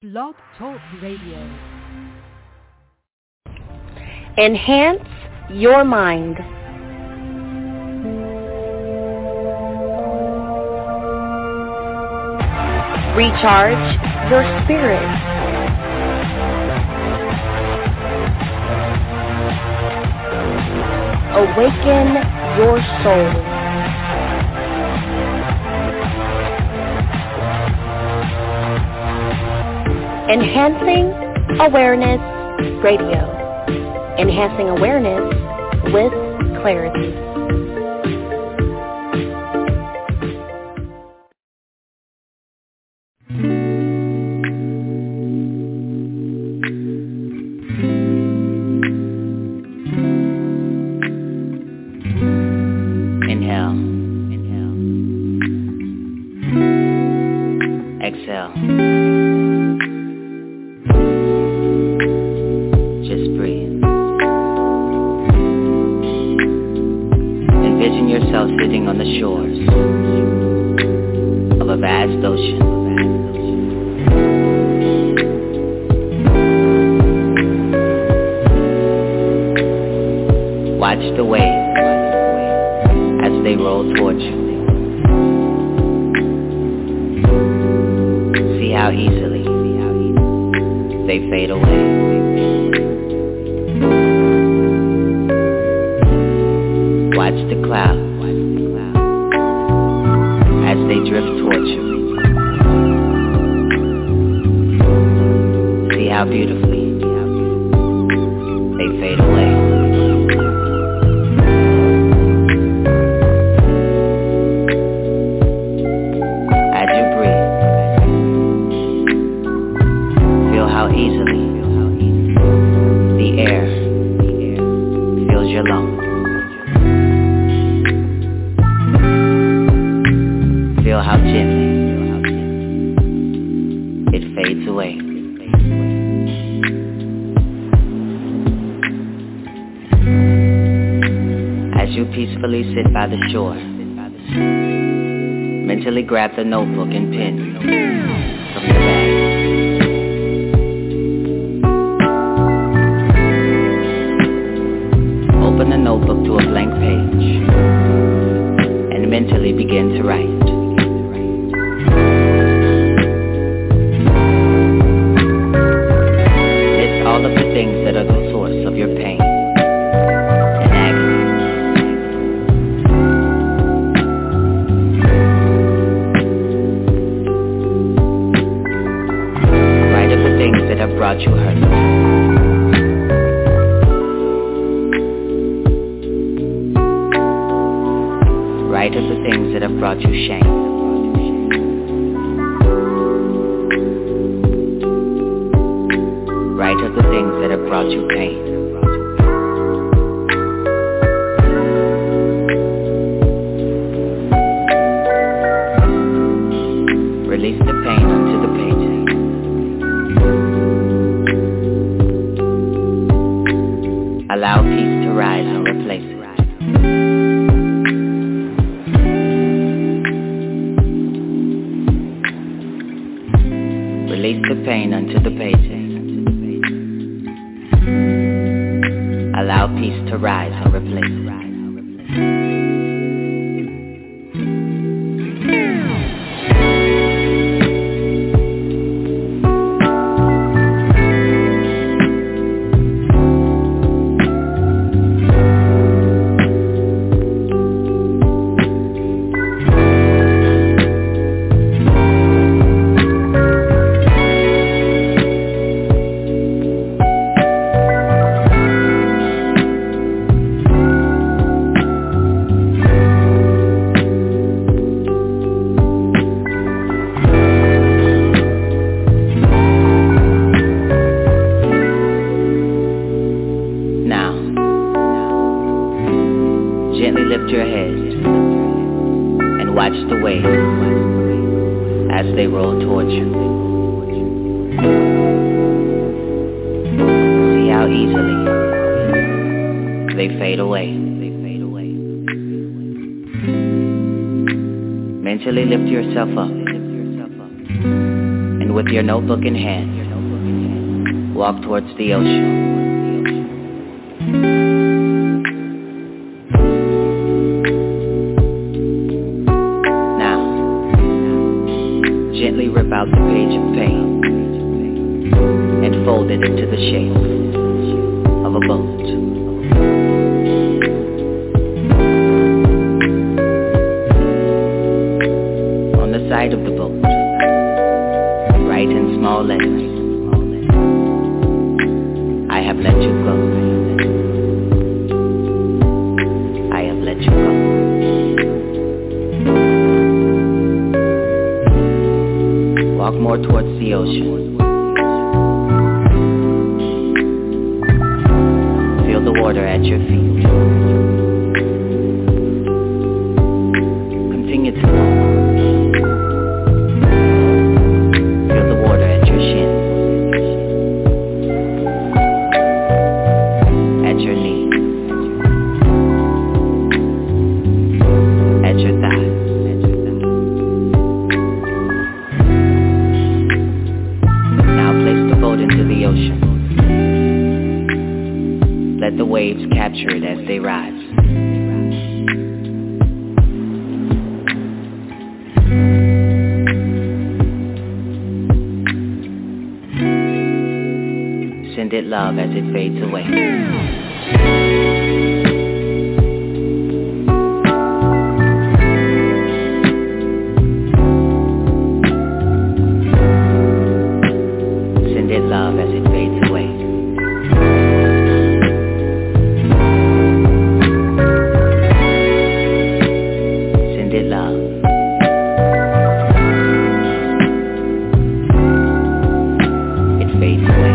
Blog Talk Radio. Enhance your mind. Recharge your spirit. Awaken your soul. Enhancing Awareness Radio. Enhancing awareness with clarity. Inhale. Exhale. Just breathe. Envision yourself sitting on the shores of a vast ocean. Watch the waves as they roll towards you. See how easily they fade away. Watch the clouds as they drift towards you. See how beautifully they fade away. As you breathe, feel how easily the air fills your lungs. Feel how gently it fades away. As you peacefully sit by the shore, mentally grab the notebook and pen from your bag. Open the notebook to a blank page and mentally begin to write. All of the things that are the source of your pain and agony. Write of the things that have brought you hurt. Write of the things that have brought you shame. Write of the things that have brought you pain. Release the pain onto the pages. Allow peace to rise and replace it. Release the pain onto the pages. Allow peace to rise and replace it. Mentally lift yourself up and with your notebook in hand, walk towards the ocean. Gently rip out the page of paint and fold it into the shape of a boat. On the side of the boat, write in small letters, I have let you go. I have let you go. Walk more towards the ocean. Feel the water at your feet. Continue to walk. Feel the water at your shin, at your knee, at your thigh. Into the ocean. Let the waves capture it as they rise. Send it love as it fades away. Love as it fades away. Send it love. It fades away.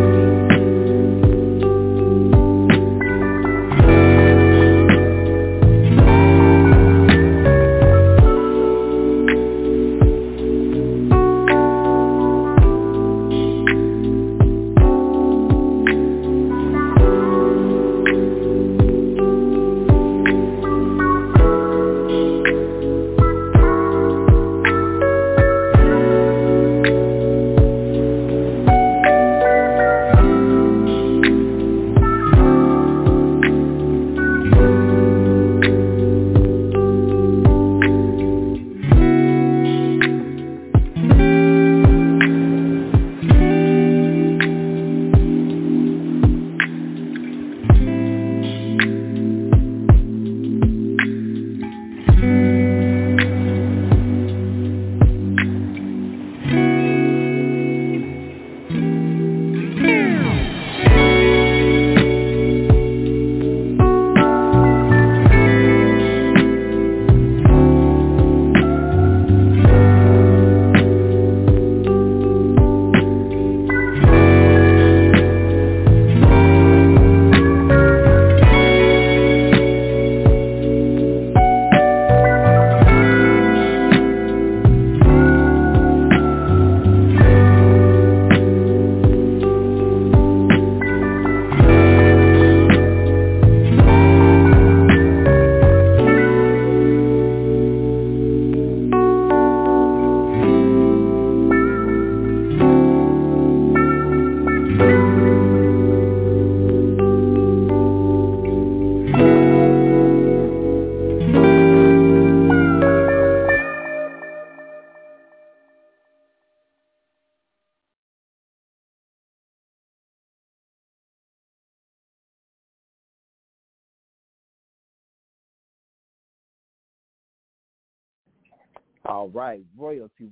All right. Royalty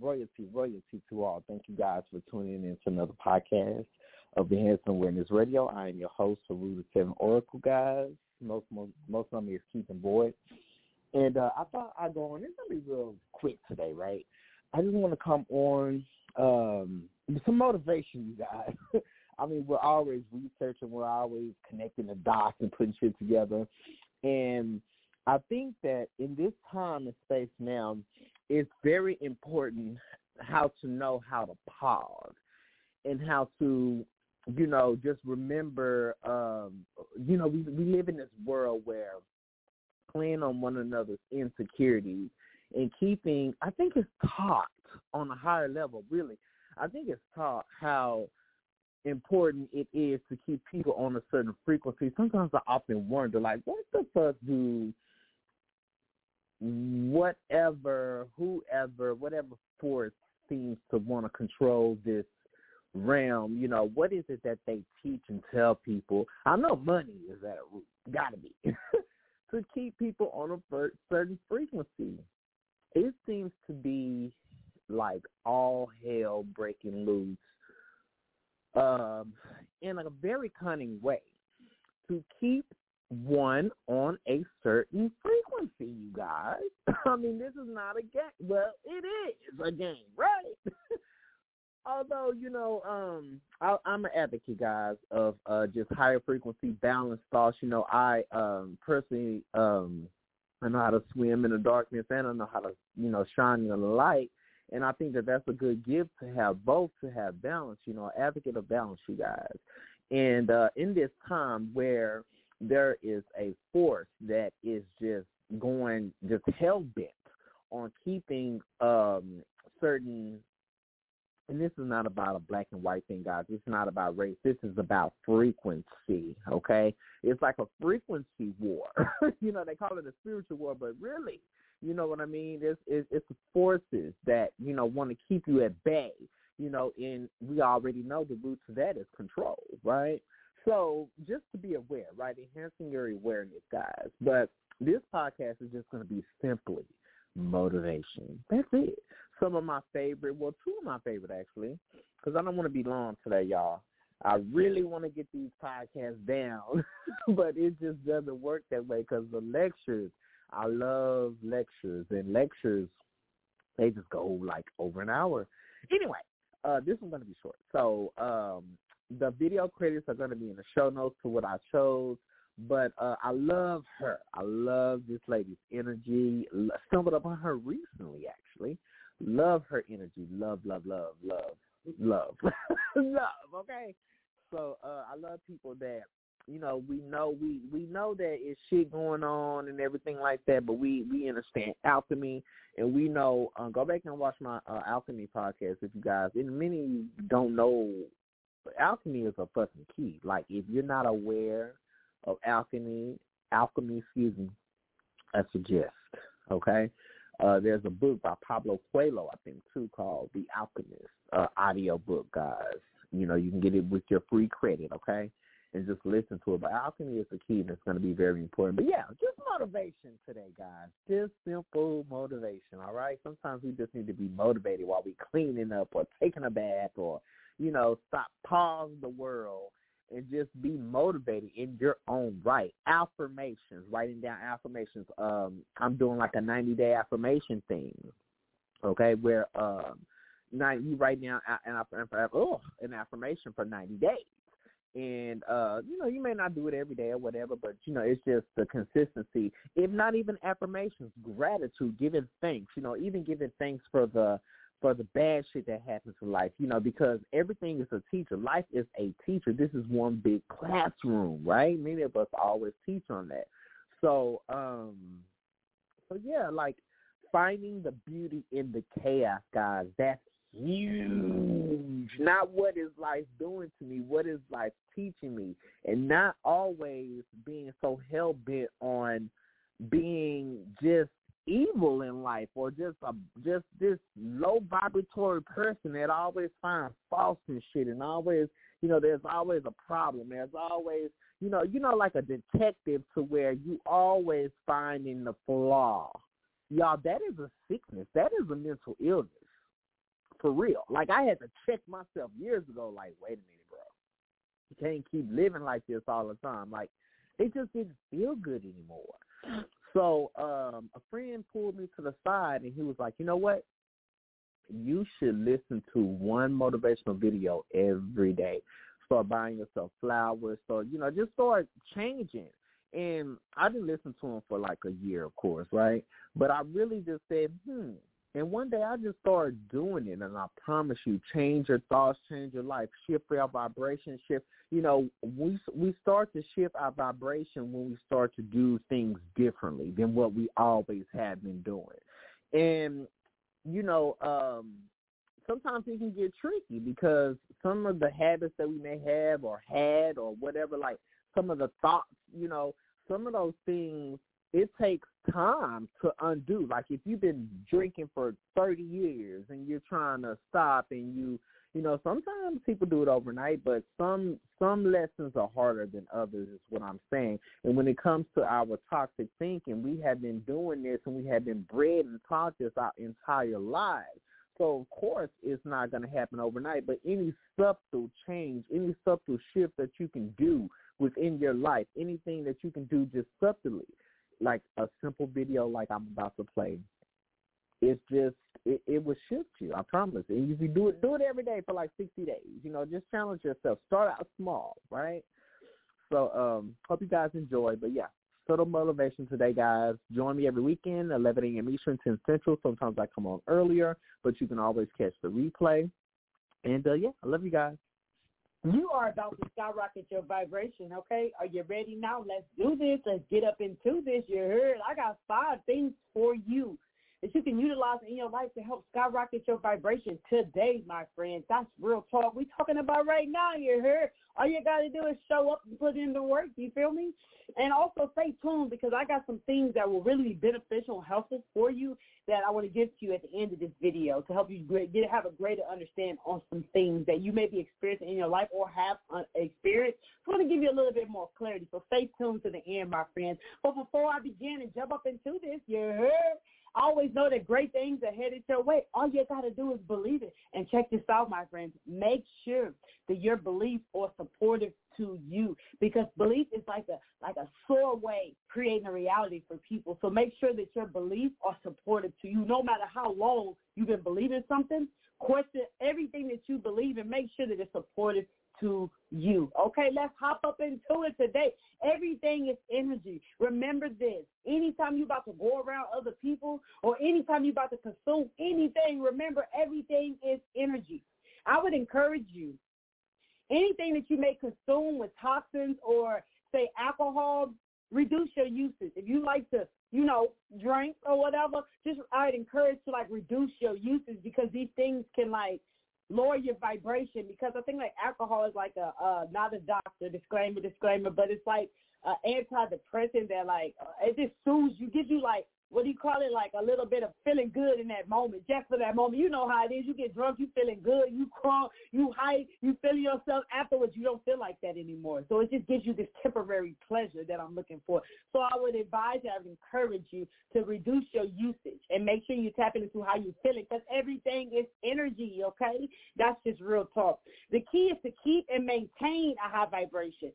to all. Thank you guys for tuning in to another podcast of Enhancing Awareness Radio. I am your host, Haru the Seven Oracle, guys. Most of me is Keith Boyd. And I thought I'd go on. It's going to be real quick today, right? I just want to come on some motivation, you guys. I mean, we're always researching. We're always connecting the dots and putting shit together. And I think that in this time and space now, it's very important how to know how to pause and how to, just remember, we live in this world where playing on one another's insecurities and keeping, I think it's taught on a higher level, really. I think it's taught how important it is to keep people on a certain frequency. Sometimes I often wonder, like, what the fuck do whatever force seems to want to control this realm, what is it that they teach and tell people? I know money is at a root, gotta be, to keep people on a certain frequency. It seems to be like all hell breaking loose in a very cunning way to keep one on a certain frequency, you guys. I mean, this is not a game. Well, it is a game, right? Although, I'm an advocate, guys, of just higher frequency, balanced thoughts. I personally, I know how to swim in the darkness, and I know how to, shine in the light. And I think that that's a good gift to have both, to have balance, advocate of balance, you guys. And in this time where there is a force that is just hell-bent on keeping certain, and this is not about a black and white thing, guys. It's not about race. This is about frequency, okay? It's like a frequency war. They call it a spiritual war, but really, you know what I mean? It's the forces that, want to keep you at bay, and we already know the root to that is control, right? So just to be aware, right, enhancing your awareness, guys. But this podcast is just going to be simply motivation. That's it. Some of my favorite, well, two of my favorite, actually, because I don't want to be long today, y'all. I really want to get these podcasts down, but it just doesn't work that way because the lectures, I love lectures, and lectures, they just go like over an hour. Anyway, this one's going to be short. So the video credits are going to be in the show notes to what I chose, but I love her. I love this lady's energy. Stumbled upon her recently, actually. Love her energy. Love, love, love, love, love. Love, okay? So I love people that, we know that it's shit going on and everything like that, but we understand alchemy, and we know, go back and watch my alchemy podcast if you guys, and many of you don't know, alchemy is a fucking key. Like, if you're not aware of alchemy, I suggest, okay? There's a book by Pablo Coelho, I think, too, called The Alchemist, audio book, guys. You can get it with your free credit, okay? And just listen to it. But alchemy is the key, and it's going to be very important. But, yeah, just motivation today, guys. Just simple motivation, all right? Sometimes we just need to be motivated while we cleaning up or taking a bath or, pause the world and just be motivated in your own right. Affirmations, writing down affirmations. I'm doing like a 90-day affirmation thing, okay, where you write down an affirmation for 90 days. And, you may not do it every day or whatever, but, it's just the consistency. If not even affirmations, gratitude, giving thanks, even giving thanks for the bad shit that happens in life, because everything is a teacher. Life is a teacher. This is one big classroom, right? Many of us always teach on that. So yeah, like finding the beauty in the chaos, guys, that's huge. Not what is life doing to me, what is life teaching me, and not always being so hell-bent on being just evil in life or just this low vibratory person that always finds faults and shit, and always, there's always a problem. There's always, like a detective, to where you always finding the flaw. Y'all, that is a sickness. That is a mental illness. For real. Like, I had to check myself years ago, like, wait a minute, bro. You can't keep living like this all the time. Like, it just didn't feel good anymore. So a friend pulled me to the side, and he was like, you know what? You should listen to one motivational video every day. Start buying yourself flowers. So, just start changing. And I didn't listen to him for like a year, of course, right? But I really just said, And one day I just started doing it, and I promise you, change your thoughts, change your life, shift your vibration, shift. We start to shift our vibration when we start to do things differently than what we always have been doing. And, sometimes it can get tricky because some of the habits that we may have or had or whatever, like some of the thoughts, some of those things, it takes time to undo. Like if you've been drinking for 30 years and you're trying to stop and sometimes people do it overnight, but some lessons are harder than others is what I'm saying. And when it comes to our toxic thinking, we have been doing this and we have been bred and taught this our entire lives. So, of course, it's not going to happen overnight, but any subtle change, any subtle shift that you can do within your life, anything that you can do just subtly, like a simple video like I'm about to play, it's just, it will shift you, I promise. And if you do it every day for like 60 days, just challenge yourself. Start out small, right? So, hope you guys enjoy, but yeah. Subtle motivation today, guys. Join me every weekend, 11 a.m. Eastern, 10 Central. Sometimes I come on earlier, but you can always catch the replay. And, I love you guys. You are about to skyrocket your vibration, okay? Are you ready now? Let's do this. Let's get up into this. You heard? I got 5 things for you that you can utilize in your life to help skyrocket your vibration today, my friends. That's real talk we talking about right now, you heard? All you got to do is show up and put in the work, you feel me? And also stay tuned because I got some things that will really be beneficial and helpful for you that I want to give to you at the end of this video to help you have a greater understanding on some things that you may be experiencing in your life or have experienced. So I want to give you a little bit more clarity, so stay tuned to the end, my friends. But before I begin and jump up into this, you heard? I always know that great things are headed your way. All you got to do is believe it. And check this out, my friends. Make sure that your beliefs are supportive to you because belief is like a sore way creating a reality for people. So make sure that your beliefs are supportive to you no matter how long you've been believing something. Question everything that you believe and make sure that it's supportive to you. Okay, let's hop up into it today. Everything is energy. Remember this. Anytime you're about to go around other people or anytime you're about to consume anything, remember everything is energy. I would encourage you, anything that you may consume with toxins or, say, alcohol, reduce your usage. If you like to, drink or whatever, I'd encourage to, reduce your usage because these things can, lower your vibration because I think alcohol is not a doctor, disclaimer, but it's like antidepressant that it just soothes you, gives you what do you call it, a little bit of feeling good in that moment, just for that moment. You know how it is. You get drunk, you feeling good, you crunk, you hype, you feel yourself. Afterwards, you don't feel like that anymore. So it just gives you this temporary pleasure that I'm looking for. So I would advise you, I would encourage you to reduce your usage and make sure you tap into how you're feeling because everything is energy, okay? That's just real talk. The key is to keep and maintain a high vibration.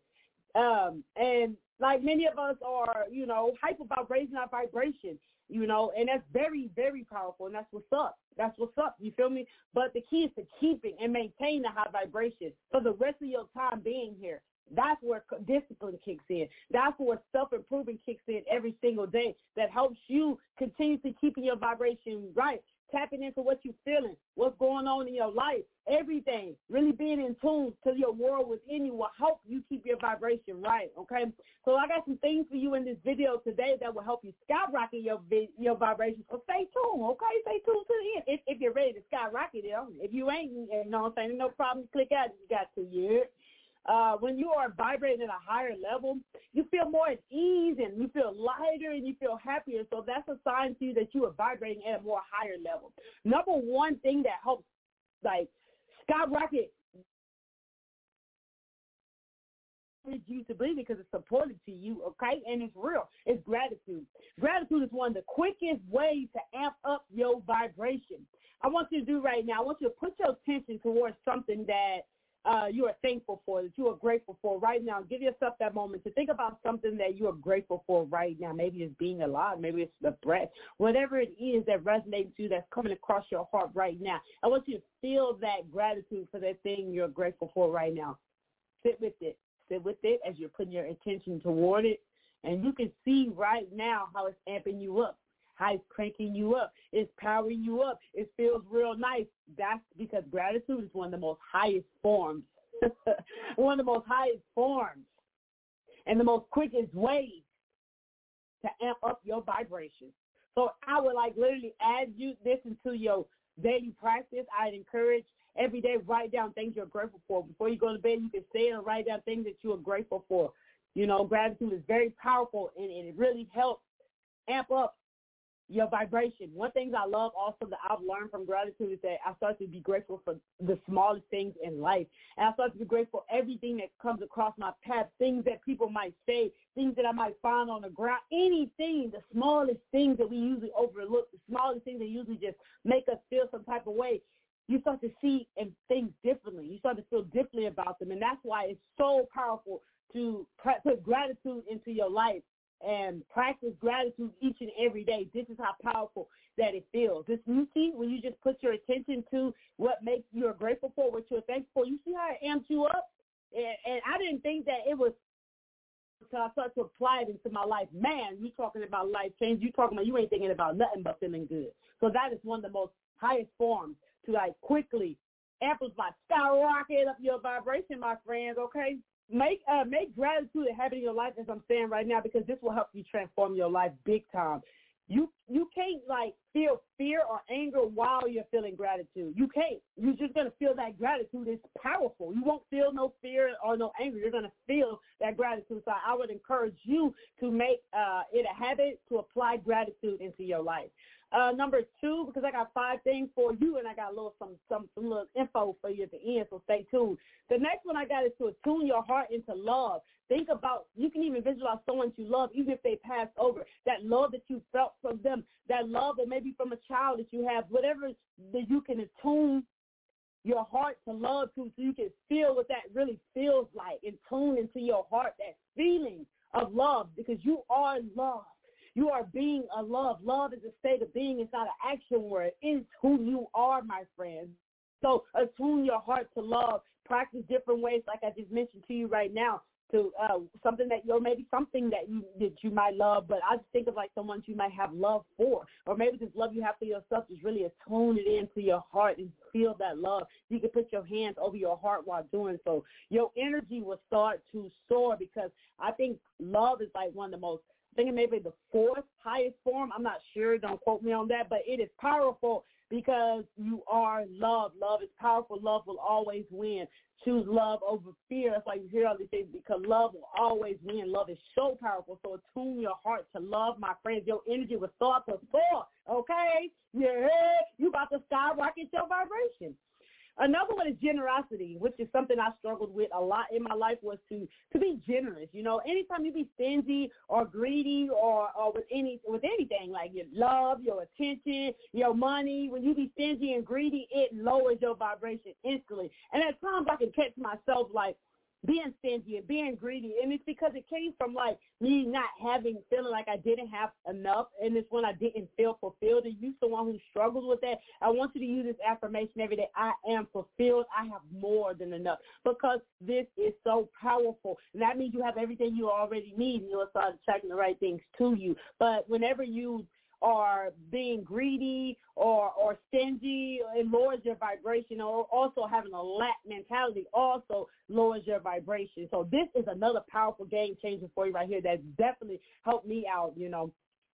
And many of us are, hype about raising our vibration, and that's very, very powerful, and that's what's up. You feel me? But the key is to keeping and maintain a high vibration for the rest of your time being here. That's where discipline kicks in. That's where self-improvement kicks in every single day that helps you continuously keeping your vibration right. Tapping into what you're feeling, what's going on in your life, everything, really being in tune to your world within you will help you keep your vibration right, okay? So I got some things for you in this video today that will help you skyrocket your vibration. So stay tuned, okay? Stay tuned to the end if you're ready to skyrocket it. If you ain't, no problem, click out if you got to, you. When you are vibrating at a higher level, you feel more at ease and you feel lighter and you feel happier. So that's a sign to you that you are vibrating at a more higher level. Number one thing that helps skyrocket you to believe it because it's supported to you, okay? And it's real. It's gratitude. Gratitude is one of the quickest ways to amp up your vibration. I want you to do right now, I want you to put your attention towards something that you are thankful for, that you are grateful for right now. Give yourself that moment to think about something that you are grateful for right now. Maybe it's being alive. Maybe it's the breath. Whatever it is that resonates to you that's coming across your heart right now. I want you to feel that gratitude for that thing you're grateful for right now. Sit with it. Sit with it as you're putting your attention toward it. And you can see right now how it's amping you up. How it's cranking you up. It's powering you up. It feels real nice. That's because gratitude is one of the most highest forms. One of the most highest forms and the most quickest ways to amp up your vibration. So I would literally add this into your daily practice. I'd encourage every day, write down things you're grateful for. Before you go to bed, you can say it and write down things that you are grateful for. You know, gratitude is very powerful, and it really helps amp up your vibration. One thing I love also that I've learned from gratitude is that I start to be grateful for the smallest things in life. And I start to be grateful for everything that comes across my path, things that people might say, things that I might find on the ground, anything, the smallest things that we usually overlook, the smallest things that usually just make us feel some type of way. You start to see and things differently. You start to feel differently about them. And that's why it's so powerful to put gratitude into your life and practice gratitude each and every day. This is how powerful that it feels. This you see, when you just put your attention to what makes you grateful for, what you're thankful for, you see how it amps you up? And I didn't think that it was until I started to apply it into my life. Man, you talking about life change. You talking about you ain't thinking about nothing but feeling good. So that is one of the most highest forms to like quickly amplify, skyrocket up your vibration, my friends, okay? Make gratitude a habit in your life, as I'm saying right now, because this will help you transform your life big time. You can't like feel fear or anger while you're feeling gratitude. You can't. You're just gonna feel that gratitude is powerful. You won't feel no fear or no anger. You're gonna feel that gratitude. So I would encourage you to make it a habit to apply gratitude into your life. Number 2, because I got 5 things for you, and I got some little info for you at the end, so stay tuned. The next one I got is to attune your heart into love. Think about, you can even visualize someone you love, even if they pass over. That love that you felt from them, that love that maybe from a child that you have, whatever that you can attune your heart to love to, so you can feel what that really feels like, and tune into your heart that feeling of love, because you are love. You are being a love. Love is a state of being. It's not an action word. It's who you are, my friends. So attune your heart to love. Practice different ways, like I just mentioned to you right now, to something that maybe something that you might love, but I just think of like someone you might have love for, or maybe this love you have for yourself is really attune it into your heart and feel that love. You can put your hands over your heart while doing so. Your energy will start to soar, because I think love is like one of the most, I think it may be the 4th highest form. I'm not sure. Don't quote me on that. But it is powerful because you are love. Love is powerful. Love will always win. Choose love over fear. That's why you hear all these things, because love will always win. Love is so powerful. So attune your heart to love, my friends. Your energy will start to soar, okay? Yeah, you about to skyrocket your vibration. Another one is generosity, which is something I struggled with a lot in my life, was to be generous. You know, anytime you be stingy or greedy or with anything, like your love, your attention, your money, when you be stingy and greedy, it lowers your vibration instantly. And at times I can catch myself like being stingy and being greedy, and it's because it came from like me not feeling like I didn't have enough, and it's when I didn't feel fulfilled. And you someone who struggles with that, I want you to use this affirmation every day: I am fulfilled. I have more than enough, because this is so powerful. And that means you have everything you already need, and you'll start attracting the right things to you. But whenever you are being greedy or stingy, it lowers your vibration. Or also having a lack mentality also lowers your vibration. So this is another powerful game changer for you right here that's definitely helped me out, you know.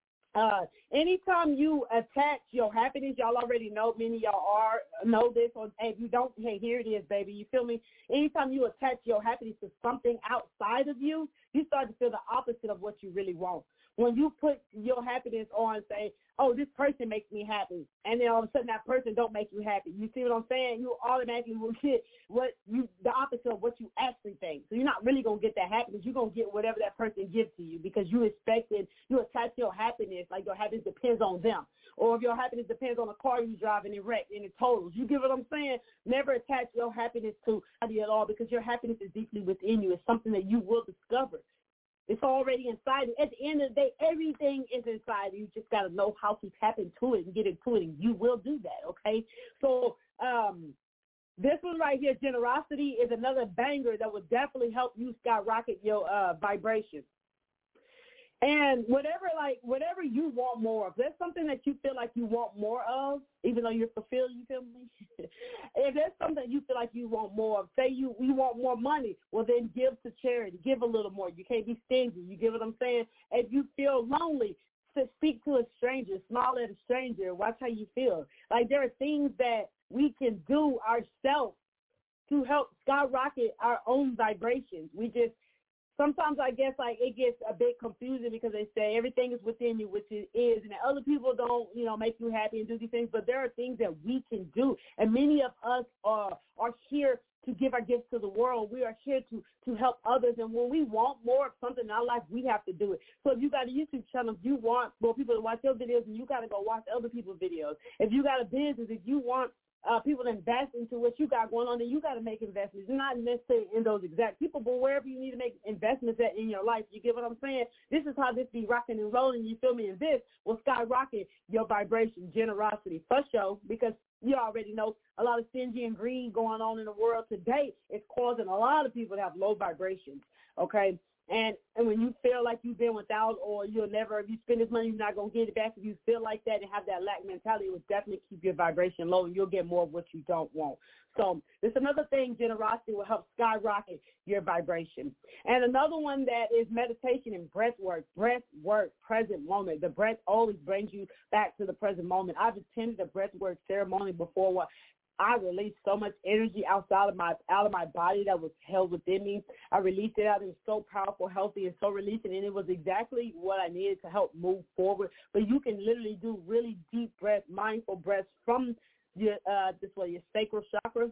Anytime you attach your happiness, y'all already know, many of y'all know this, or if you don't, hey, here it is, baby, you feel me? Anytime you attach your happiness to something outside of you, you start to feel the opposite of what you really want. When you put your happiness on, say, oh, this person makes me happy, and then all of a sudden that person don't make you happy. You see what I'm saying? You automatically will get the opposite of what you actually think. So you're not really going to get that happiness. You're going to get whatever that person gives to you, because you attach your happiness, like your happiness depends on them. Or if your happiness depends on a car you drive and it wrecked and it totals. You get what I'm saying? Never attach your happiness to anybody at all, because your happiness is deeply within you. It's something that you will discover. It's already inside you. At the end of the day, everything is inside you. You just got to know how to tap into it and get into it, and you will do that, okay? So this one right here, generosity, is another banger that will definitely help you skyrocket your vibration. And whatever you want more of, there's something that you feel like you want more of, even though you're fulfilled, you feel me? If there's something you feel like you want more of, say you want more money, well, then give to charity. Give a little more. You can't be stingy. You get what I'm saying? If you feel lonely, speak to a stranger, smile at a stranger, watch how you feel. Like, there are things that we can do ourselves to help skyrocket our own vibrations. We just, sometimes I guess, like, it gets a bit confusing because they say everything is within you, which it is, and that other people don't, make you happy and do these things, but there are things that we can do, and many of us are here to give our gifts to the world. We are here to help others, and when we want more of something in our life, we have to do it. So if you got a YouTube channel, if you want more people to watch your videos, and you got to go watch other people's videos. If you got a business, if you want people to invest into what you got going on, then you got to make investments, not necessarily in those exact people, but wherever you need to make investments at in your life. You get what I'm saying? This is how this be rocking and rolling, you feel me? And this will skyrocket your vibration, generosity, for sure, because you already know a lot of stingy and greed going on in the world today. It's causing a lot of people to have low vibrations, okay? And when you feel like you've been without, or you'll never, if you spend this money, you're not going to get it back. If you feel like that and have that lack mentality, it will definitely keep your vibration low, and you'll get more of what you don't want. So there's another thing, generosity will help skyrocket your vibration. And another one that is meditation and breath work, present moment. The breath always brings you back to the present moment. I've attended a breath work ceremony before where I released so much energy out of my body that was held within me. I released it out. It was so powerful, healthy, and so releasing, and it was exactly what I needed to help move forward. But you can literally do really deep breath, mindful breaths from your your sacral chakra.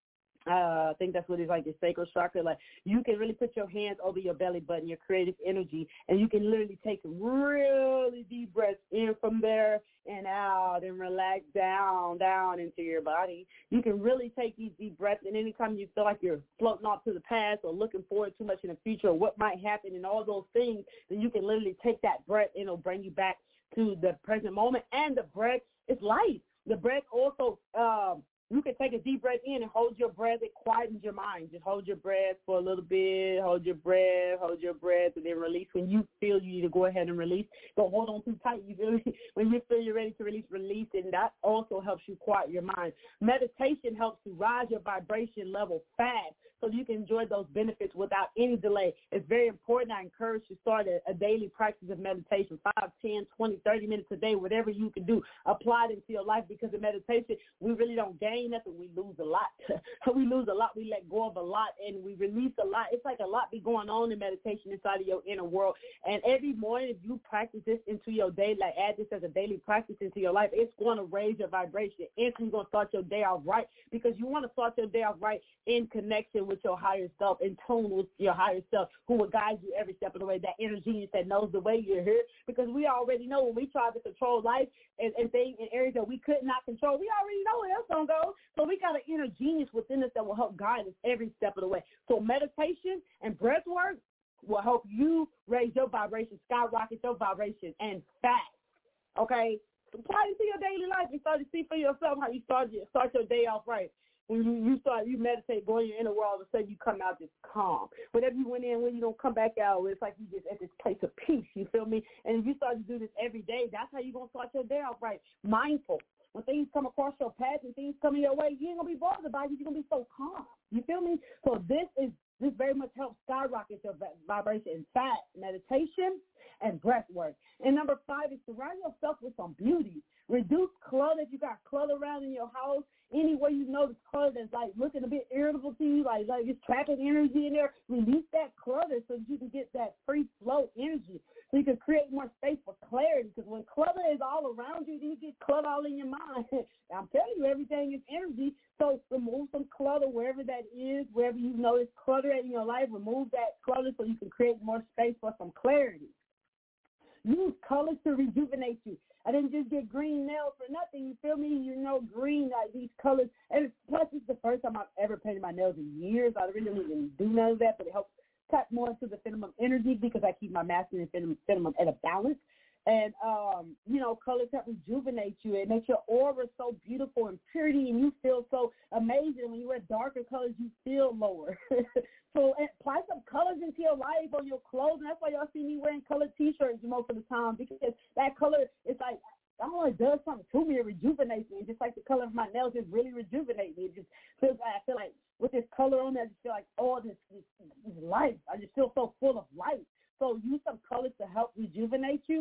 I think that's what it's like, your sacral chakra. Like, you can really put your hands over your belly button, your creative energy, and you can literally take really deep breaths in from there and out and relax down into your body. You can really take these deep breaths, and anytime you feel like you're floating off to the past or looking forward too much in the future or what might happen and all those things, then you can literally take that breath and it'll bring you back to the present moment. And the breath is life. The breath also, you can take a deep breath in and hold your breath. It quietens your mind. Just hold your breath for a little bit. Hold your breath, and then release. When you feel you need to go ahead and release, don't hold on too tight. You feel me? When you feel you're ready to release, and that also helps you quiet your mind. Meditation helps to rise your vibration level fast so you can enjoy those benefits without any delay. It's very important. I encourage you to start a daily practice of meditation, 5, 10, 20, 30 minutes a day, whatever you can do. Apply it into your life, because in meditation, we really don't gain nothing. We lose a lot. We lose a lot. We let go of a lot, and we release a lot. It's like a lot be going on in meditation inside of your inner world. And every morning, if you practice this into your day, like add this as a daily practice into your life, it's going to raise your vibration. Instantly going to start your day off right, because you want to start your day off right in connection with your higher self, in tune with your higher self, who will guide you every step of the way, that inner genius that knows the way you're here. Because we already know when we try to control life and things in areas that we could not control, we already know where that's going to go. So we got an inner genius within us that will help guide us every step of the way. So meditation and breath work will help you raise your vibration, skyrocket your vibration, and fast. Okay? Apply it to your daily life and start to see for yourself how you start your day off right. When you meditate, go in your inner world, all of a sudden you come out just calm. Whatever you went in, when you don't come back out, it's like you just at this place of peace, you feel me? And if you start to do this every day, that's how you're going to start your day off right. Mindful. When things come across your path and things coming your way, you ain't going to be bothered by it. You're going to be so calm. You feel me? So this very much helps skyrocket your vibration. In fact, meditation and breath work. And number 5 is surround yourself with some beauty. Reduce clutter. If you got clutter around in your house, anywhere you notice clutter that's like looking a bit irritable to you, like it's trapping energy in there, release that clutter so that you can get that free flow energy. So you can create more space for clarity, because when clutter is all around you, then you get clutter all in your mind. I'm telling you, everything is energy. So remove some clutter wherever that is, wherever you notice clutter in your life, remove that clutter so you can create more space for some clarity. Use colors to rejuvenate you. I didn't just get green nails for nothing. You feel me? You know, green, like these colors. And plus, it's the first time I've ever painted my nails in years. I really don't even do none of that, but it helps tap more into the feminine energy, because I keep my masculine and feminine at a balance. And, colors help rejuvenate you. It makes your aura so beautiful and pretty, and you feel so amazing. When you wear darker colors, you feel lower. So apply some colors into your life or your clothes. And that's why y'all see me wearing colored T-shirts most of the time, because that color is like, I don't know, it does something to me. It rejuvenates me. Just like the color of my nails just really rejuvenate me. It just feels like, I feel like with this color on there, I just feel like, oh, this life. I just feel so full of life. So use some colors to help rejuvenate you.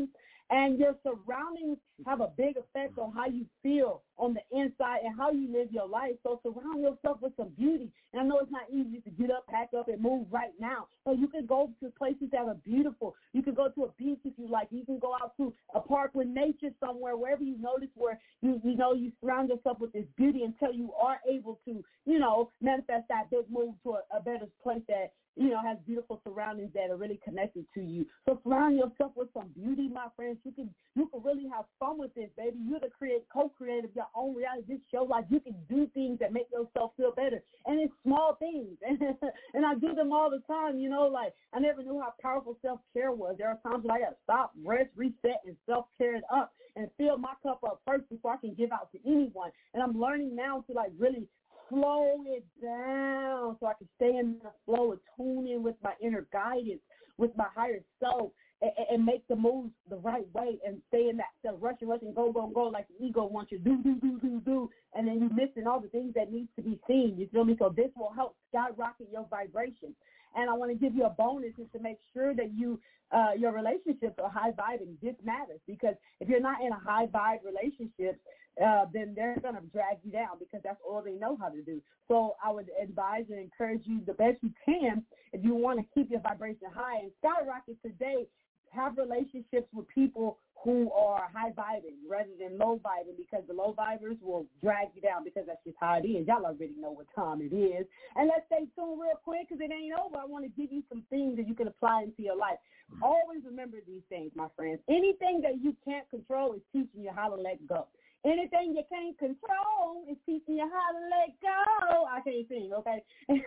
And your surroundings have a big effect on how you feel on the inside and how you live your life. So surround yourself with some beauty. And I know it's not easy to get up, pack up, and move right now. But you can go to places that are beautiful. You can go to a beach if you like. You can go out to a park with nature somewhere, wherever you notice where you surround yourself with this beauty until you are able to, manifest that big move to a better place that, has beautiful surroundings that are really connected to you. So surround yourself with some beauty, my friends. You can really have fun with this, baby. You're the co-creator of your own reality show. Like, you can do things that make yourself feel better. And it's small things. And I do them all the time, like I never knew how powerful self-care was. There are times when I got to stop, rest, reset, and self-care it up and fill my cup up first before I can give out to anyone. And I'm learning now to really slow it down so I can stay in the flow and tune in with my inner guidance, with my higher self, and make the moves the right way and stay in that rush and go like the ego wants you to do, and then you're missing all the things that needs to be seen. You feel me? So this will help skyrocket your vibration. And I want to give you a bonus is to make sure that your relationships are high vibing. This matters, because if you're not in a high vibe relationship, then they're going to drag you down, because that's all they know how to do. So I would advise and encourage you the best you can, if you want to keep your vibration high and skyrocket today, have relationships with people who are high vibing rather than low vibing, because the low vibers will drag you down, because that's just how it is. Y'all already know what time it is. And let's stay tuned real quick, because it ain't over. I want to give you some things that you can apply into your life. Always remember these things, my friends. Anything that you can't control is teaching you how to let go. Anything you can't control is teaching you how to let go. I can't sing, okay?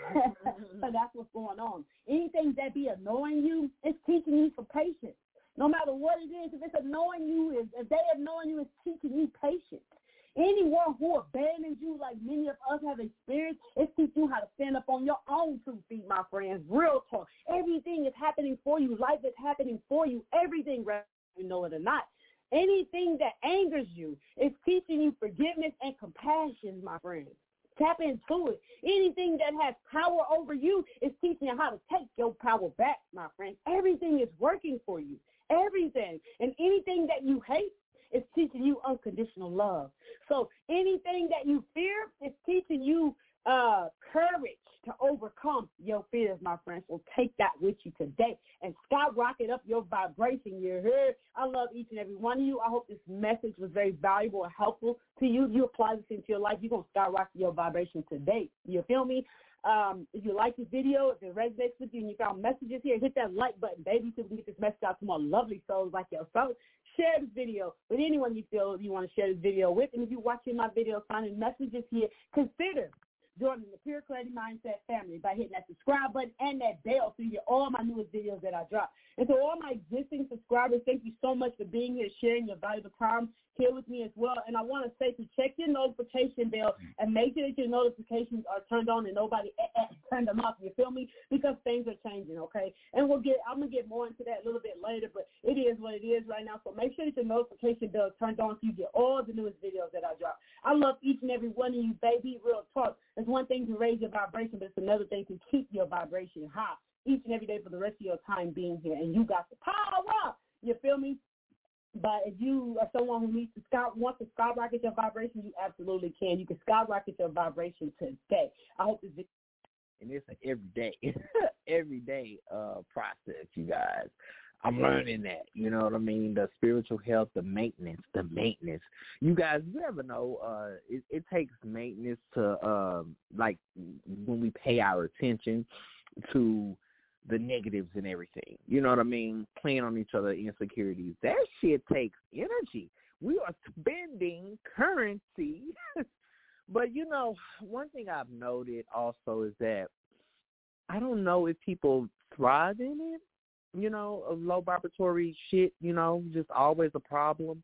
But that's what's going on. Anything that be annoying you is teaching you for patience. No matter what it is, if it's annoying you, if they annoying you, it's teaching you patience. Anyone who abandons you, like many of us have experienced, it's teaching you how to stand up on your own 2 feet, my friends. Real talk. Everything is happening for you. Life is happening for you. Everything, whether you know it or not. Anything that angers you is teaching you forgiveness and compassion, my friends. Tap into it. Anything that has power over you is teaching you how to take your power back, my friends. Everything is working for you. Everything. And anything that you hate is teaching you unconditional love. So anything that you fear is teaching you courage to overcome your fears, my friends. So take that with you today and skyrocket up your vibration. You heard? I love each and every one of you. I hope this message was very valuable and helpful to you. You apply this into your life, you're going to skyrocket your vibration today. You feel me? If you like this video, if it resonates with you and you found messages here, hit that like button, baby, so we can get this message out to more lovely souls like yourself. Share this video with anyone you feel you want to share this video with. And if you're watching my video, finding messages here, consider joining the Pure Clarity Mindset family by hitting that subscribe button and that bell so you get all my newest videos that I drop. And so all my existing subscribers, thank you so much for being here, sharing your valuable time here with me as well. And I want to say to check your notification bell and make sure that your notifications are turned on and nobody turned them off. You feel me? Because things are changing, okay? And I'm going to get more into that a little bit later, but it is what it is right now. So make sure that your notification bell is turned on so you get all the newest videos that I drop. I love each and every one of you, baby. Real talk. It's one thing to raise your vibration, but it's another thing to keep your vibration high each and every day for the rest of your time being here. And you got the power. You feel me? But if you are someone who wants to skyrocket your vibration, you absolutely can. You can skyrocket your vibration today. I hope this video. And it's an everyday process, you guys. I'm learning that, you know what I mean? The spiritual health, the maintenance. You guys, you ever know it takes maintenance to, like, when we pay our attention to the negatives and everything. You know what I mean? Playing on each other, insecurities. That shit takes energy. We are spending currency. But, you know, one thing I've noted also is that I don't know if people thrive in it, you know, of low vibratory shit, you know, just always a problem.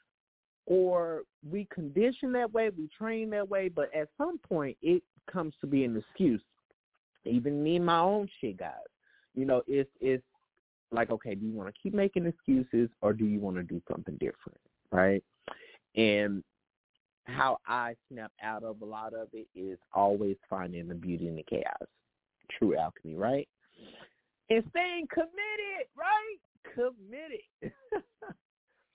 Or we condition that way, we train that way, but at some point it comes to be an excuse. Even me and my own shit, guys. You know, it's like, okay, do you want to keep making excuses or do you want to do something different, right? And how I snap out of a lot of it is always finding the beauty in the chaos. True alchemy, right? And staying committed, right? Committed.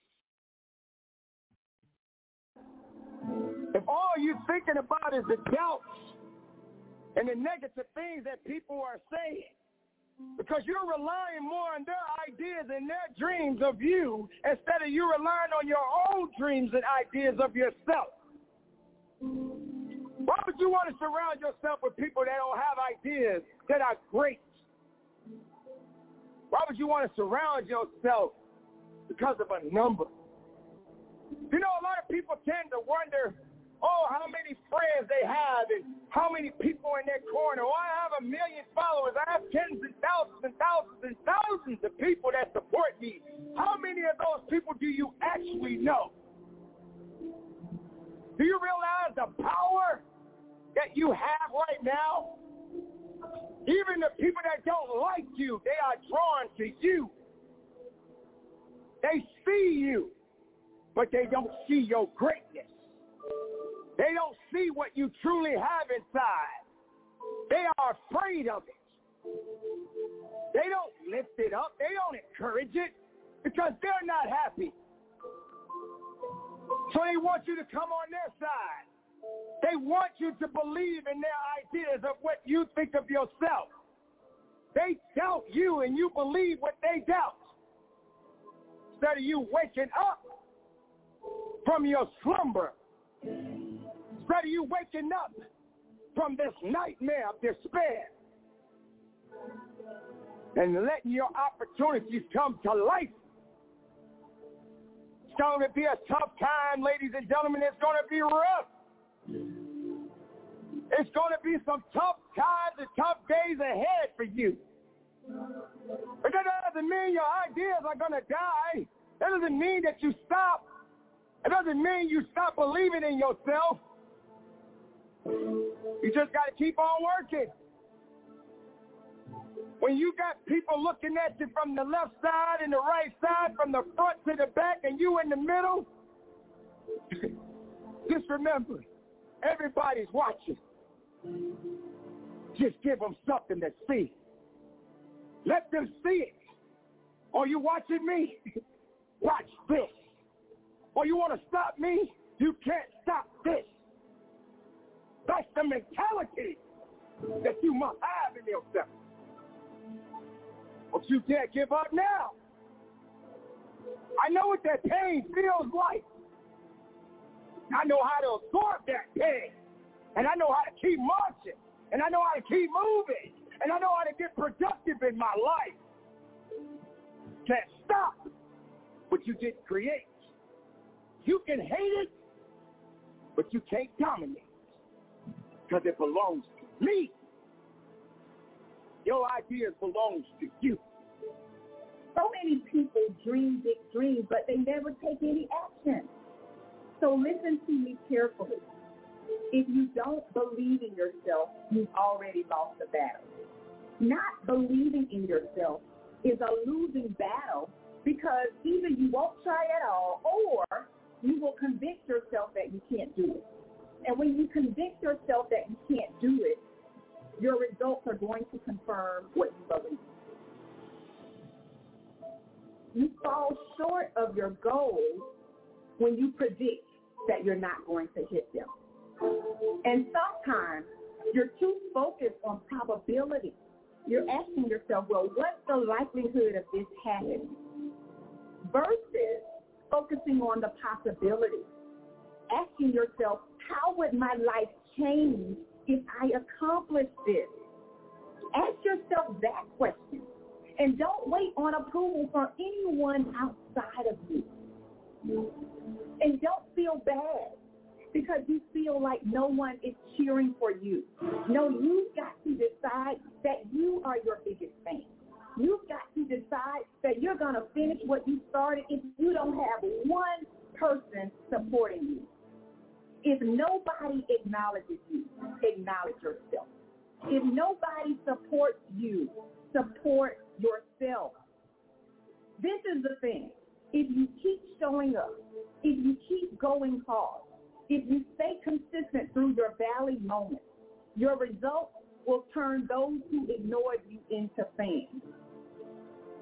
If all you're thinking about is the doubts and the negative things that people are saying, because you're relying more on their ideas and their dreams of you instead of you relying on your own dreams and ideas of yourself. Why would you want to surround yourself with people that don't have ideas that are great? Why would you want to surround yourself because of a number? You know, a lot of people tend to wonder, how many friends they have and how many people in their corner. I have 1 million followers. I have tens and thousands and thousands and thousands of people that support me. How many of those people do you actually know? Do you realize the power that you have right now? Even the people that don't like you, they are drawn to you. They see you, but they don't see your greatness. They don't see what you truly have inside. They are afraid of it. They don't lift it up. They don't encourage it because they're not happy. So they want you to come on their side. They want you to believe in their ideas of what you think of yourself. They doubt you and you believe what they doubt. Instead of you waking up from your slumber, instead of you waking up from this nightmare of despair and letting your opportunities come to life. It's going to be a tough time, ladies and gentlemen. It's going to be rough. It's going to be some tough times and tough days ahead for you. But that doesn't mean your ideas are going to die. That doesn't mean that you stop. It doesn't mean you stop believing in yourself. You just got to keep on working. When you got people looking at you from the left side and the right side, from the front to the back, and you in the middle, just remember, everybody's watching. Just give them something to see. Let them see it. Or you watching me? Watch this. Or you want to stop me? You can't stop this. That's the mentality that you must have in yourself. But you can't give up now. I know what that pain feels like. I know how to absorb that pain. And I know how to keep marching. And I know how to keep moving. And I know how to get productive in my life. Can't stop what you didn't create. You can hate it, but you can't dominate it because it belongs to me. Your ideas belong to you. So many people dream big dreams, but they never take any action. So listen to me carefully. If you don't believe in yourself, you've already lost the battle. Not believing in yourself is a losing battle because either you won't try at all or you will convince yourself that you can't do it. And when you convince yourself that you can't do it, your results are going to confirm what you believe. You fall short of your goals when you predict that you're not going to hit them. And sometimes you're too focused on probability. You're asking yourself, well, what's the likelihood of this happening? Versus focusing on the possibility. Asking yourself, how would my life change if I accomplish this? Ask yourself that question. And don't wait on approval from anyone outside of you. And don't feel bad because you feel like no one is cheering for you. No, you've got to decide that you are your biggest fan. You've got to decide that you're going to finish what you started if you don't have one person supporting you. If nobody acknowledges you, acknowledge yourself. If nobody supports you, support yourself. This is the thing. If you keep showing up, if you keep going hard, if you stay consistent through your valley moments, your results will turn those who ignored you into fans. It's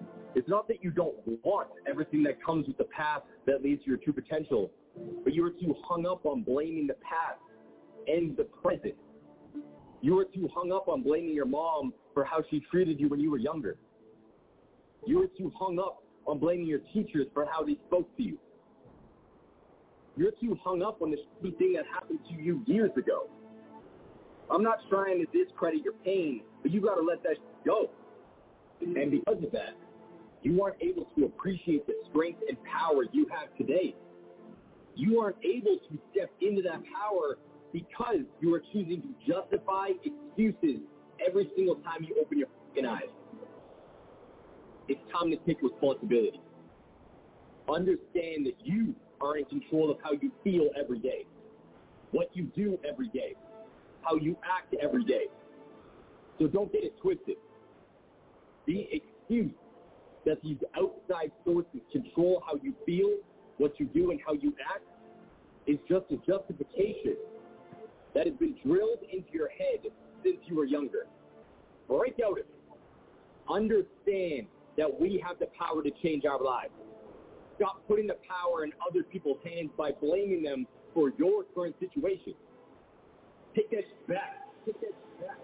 It's not that you don't want everything that comes with the past that leads to your true potential, but you are too hung up on blaming the past and the present. You are too hung up on blaming your mom for how she treated you when you were younger. You are too hung up on blaming your teachers for how they spoke to you. You're too hung up on this thing that happened to you years ago. I'm not trying to discredit your pain, but you got to let that go. And because of that, you aren't able to appreciate the strength and power you have today. You aren't able to step into that power because you are choosing to justify excuses every single time you open your fucking eyes. It's time to take responsibility. Understand that you are in control of how you feel every day, what you do every day, how you act every day. So don't get it twisted. The excuse that these outside sources control how you feel, what you do, and how you act is just a justification that has been drilled into your head since you were younger. Break out of it. Understand that we have the power to change our lives. Stop putting the power in other people's hands by blaming them for your current situation. Take that back. Take that back.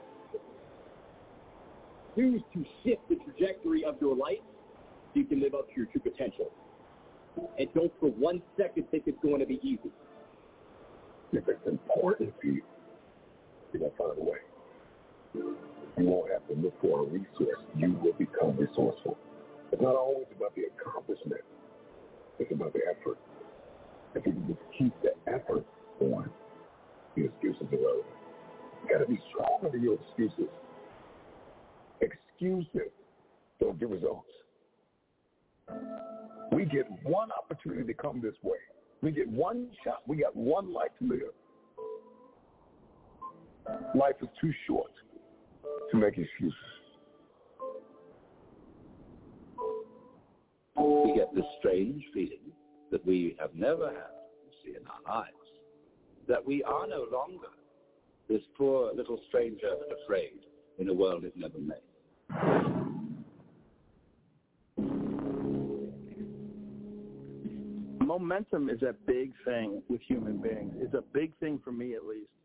Choose to shift the trajectory of your life so you can live up to your true potential. And don't for 1 second think it's going to be easy. If it's important to you, you're going to find a way. You won't have to look for a resource. You will become resourceful. It's not always about the accomplishment. It's about the effort. If you can just keep the effort on, the excuses are over. You got to be strong under your excuses. Excuses don't get results. We get one opportunity to come this way. We get one shot. We got one life to live. Life is too short to make excuses. We get this strange feeling that we have never had, in our lives, that we are no longer this poor little stranger and afraid in a world it never made. Momentum is a big thing with human beings. It's a big thing for me, at least.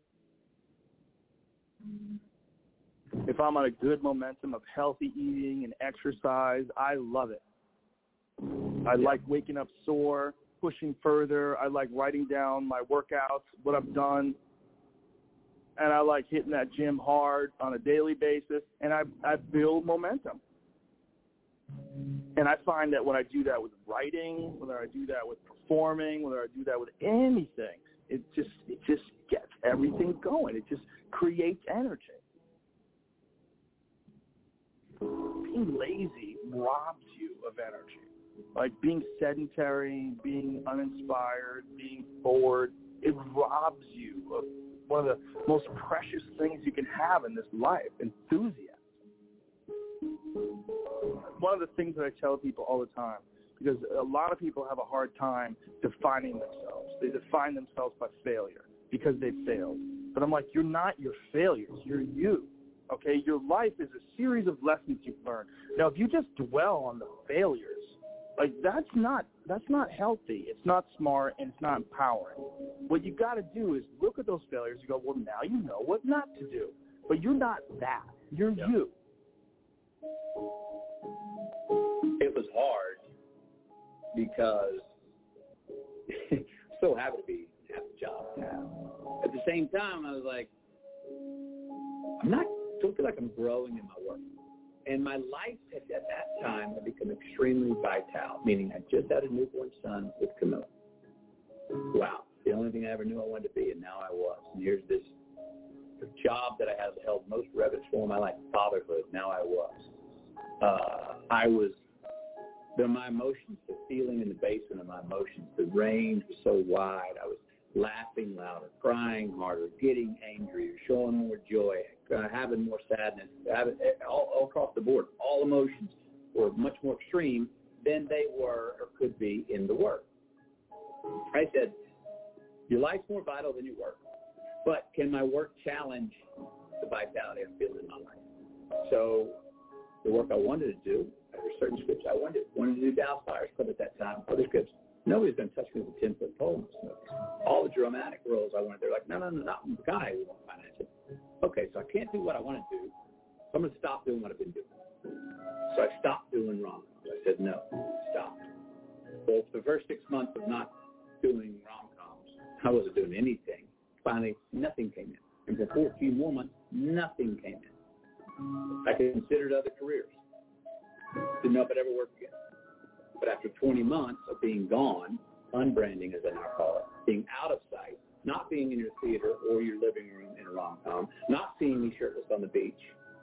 If I'm on a good momentum of healthy eating and exercise, I love it. I like waking up sore, pushing further. I like writing down my workouts, what I've done. And I like hitting that gym hard on a daily basis. And I build momentum. And I find that when I do that with writing, whether I do that with performing, whether I do that with anything, it just gets everything going. It just creates energy. Being lazy robs you of energy. Like being sedentary, being uninspired, being bored, it robs you of one of the most precious things you can have in this life, enthusiasm. One of the things that I tell people all the time, because a lot of people have a hard time defining themselves. They define themselves by failure because they failed. But I'm like, you're not your failures. You're you. Okay? Your life is a series of lessons you've learned. Now, if you just dwell on the failures, like that's not healthy. It's not smart, and it's not empowering. What you got to do is look at those failures and go, well, now you know what not to do. But you're not that. You're you. It was hard because so happy to have a job now. At the same time, I was like, don't feel like I'm growing in my work. And my life at that time had become extremely vital, meaning I just had a newborn son with Camilla. Wow. The only thing I ever knew I wanted to be, and now I was. And here's this job that I have held most reverence for in my life, fatherhood. Now I was. My emotions, the feeling in the basement of my emotions, the range was so wide. I was laughing louder, crying harder, getting angrier, showing more joy, having more sadness, all across the board. All emotions were much more extreme than they were or could be in the work. I said, your life's more vital than your work, but can my work challenge the vitality I'm feeling in my life? So the work I wanted to do, after certain scripts I wanted. Wanted to do Dallas Buyers Club at that time, other scripts. Nobody's going to touch me with a 10-foot pole in this movie. All the dramatic roles I wanted, they're like, no, not the guy we want to finance it. Okay, so I can't do what I want to do, so I'm going to stop doing what I've been doing. So I stopped doing rom. I said, no, stop. Well, for the first 6 months of not doing rom-coms, I wasn't doing anything. Finally, nothing came in. And for a few more months, nothing came in. I considered other careers. Didn't know if I'd ever work again. But after 20 months of being gone, unbranding as I now call it, being out of sight, not being in your theater or your living room in a rom-com, not seeing me shirtless on the beach,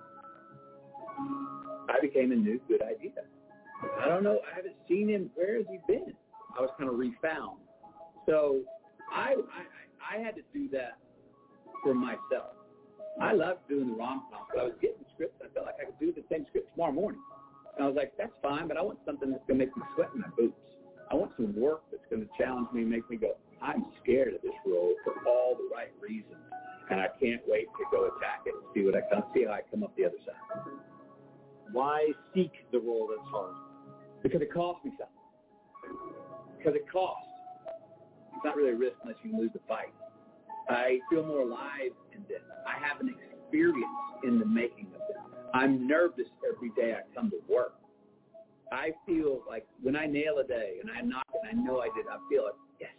I became a new good idea. I don't know. I haven't seen him. Where has he been? I was kind of refound. So I had to do that for myself. I loved doing the rom-com, but I was getting scripts. I felt like I could do the same script tomorrow morning. And I was like, that's fine, but I want something that's going to make me sweat in my boots. I want some work that's going to challenge me and make me go, I'm scared of this role for all the right reasons, and I can't wait to go attack it and see how I come up the other side. Why seek the role that's hard? Because it costs me something. Because it costs. It's not really a risk unless you lose the fight. I feel more alive in this. I have an experience in the making of this. I'm nervous every day I come to work. I feel like when I nail a day and I knock it and I know I did, I feel like, yes.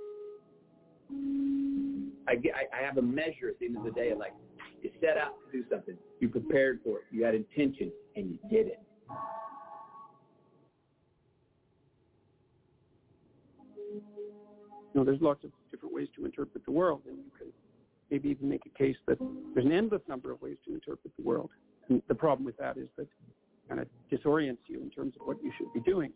I have a measure at the end of the day of like, you set out to do something. You prepared for it. You had intention, and you did it. There's lots of different ways to interpret the world, and you can maybe even make a case that there's an endless number of ways to interpret the world. And the problem with that is that it kind of disorients you in terms of what you should be doing.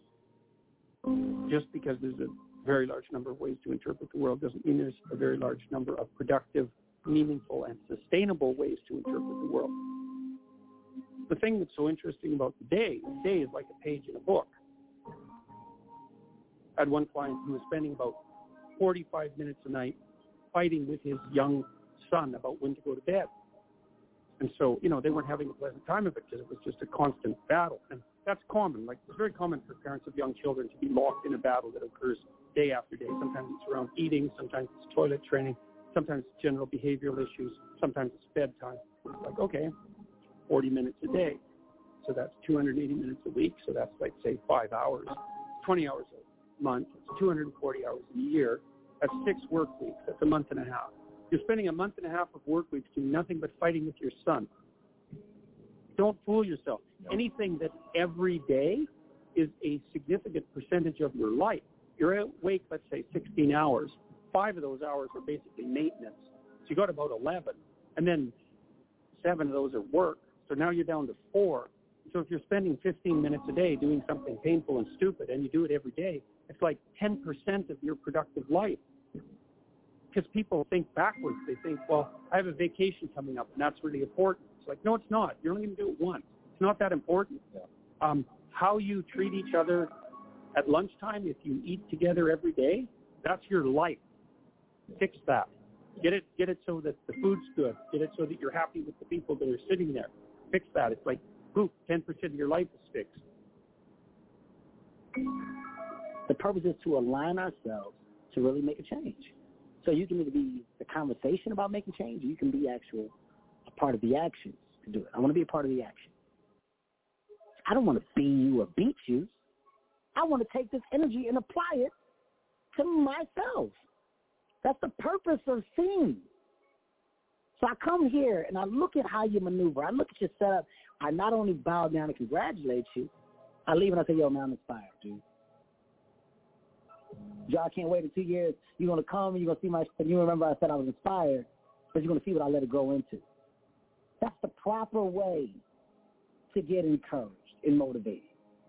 Just because there's a very large number of ways to interpret the world doesn't mean there's a very large number of productive, meaningful, and sustainable ways to interpret the world. The thing that's so interesting about the day is like a page in a book. I had one client who was spending about 45 minutes a night fighting with his young son about when to go to bed. And so, they weren't having a pleasant time of it because it was just a constant battle. And that's common. Like, it's very common for parents of young children to be locked in a battle that occurs day after day. Sometimes it's around eating, sometimes it's toilet training, sometimes it's general behavioral issues, sometimes it's bedtime. It's like, okay, 40 minutes a day. So that's 280 minutes a week. So that's like, say, 5 hours, 20 hours a month. It's 240 hours a year. That's 6 work weeks. That's a month and a half. You're spending a month and a half of work weeks doing nothing but fighting with your son. Don't fool yourself. Anything that every day is a significant percentage of your life. You're awake, let's say, 16 hours. 5 of those hours are basically maintenance. So you got about 11. And then 7 of those are work. So now you're down to 4. So if you're spending 15 minutes a day doing something painful and stupid and you do it every day, it's like 10% of your productive life. Because people think backwards. They think, well, I have a vacation coming up, and that's really important. It's like, no, it's not. You're only going to do it once. It's not that important. Yeah. How you treat each other at lunchtime, if you eat together every day, that's your life. Fix that. Get it so that the food's good. Get it so that you're happy with the people that are sitting there. Fix that. It's like, 10% of your life is fixed. The purpose is to align ourselves to really make a change. So you can either be the conversation about making change, or you can be a part of the actions to do it. I want to be a part of the action. I don't want to be you or beat you. I want to take this energy and apply it to myself. That's the purpose of seeing. So I come here and I look at how you maneuver. I look at your setup. I not only bow down and congratulate you, I leave and I say, yo, man, I'm inspired, dude. Y'all can't wait in 2 years. You're going to come and you're going to see my, and you remember I said I was inspired, but you're going to see what I let it grow into. That's the proper way to get encouraged and motivated.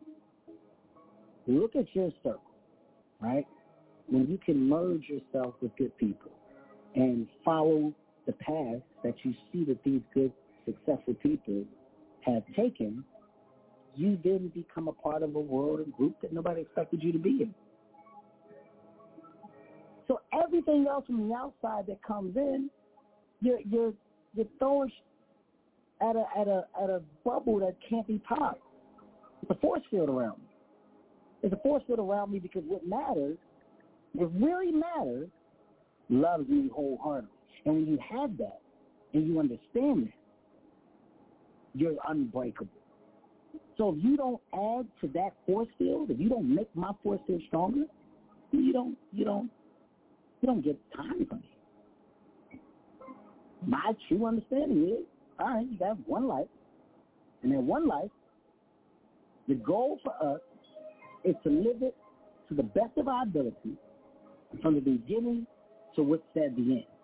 Look at your circle, right? When you can merge yourself with good people and follow the path that you see that these good, successful people have taken, you then become a part of a world and group that nobody expected you to be in. So everything else from the outside that comes in, you're throwing at a bubble that can't be popped. It's a force field around me. It's a force field around me because what really matters, loves me wholeheartedly. And when you have that and you understand that, you're unbreakable. So if you don't add to that force field, if you don't make my force field stronger, you don't get time from me. My true understanding is, all right, you got one life. And in one life, the goal for us is to live it to the best of our ability from the beginning to what's at the end.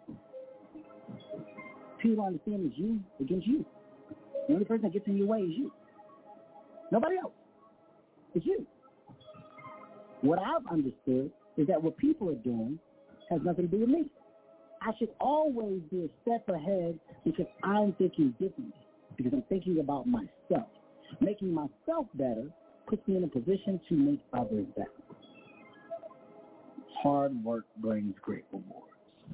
People understand is you against you. The only person that gets in your way is you. Nobody else. It's you. What I've understood is that what people are doing has nothing to do with me. I should always be a step ahead because I'm thinking differently, because I'm thinking about myself. Making myself better puts me in a position to make others better. Hard work brings great rewards.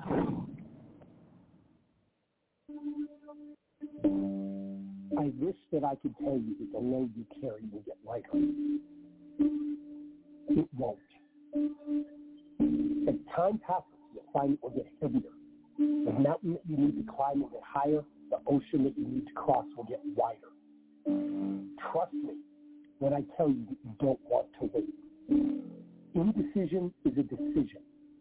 I wish that I could tell you that the load you carry will get lighter. It won't. As time passes, you'll find it will get heavier. The mountain that you need to climb will get higher. The ocean that you need to cross will get wider. Trust me when I tell you that you don't want to wait. Indecision is a decision.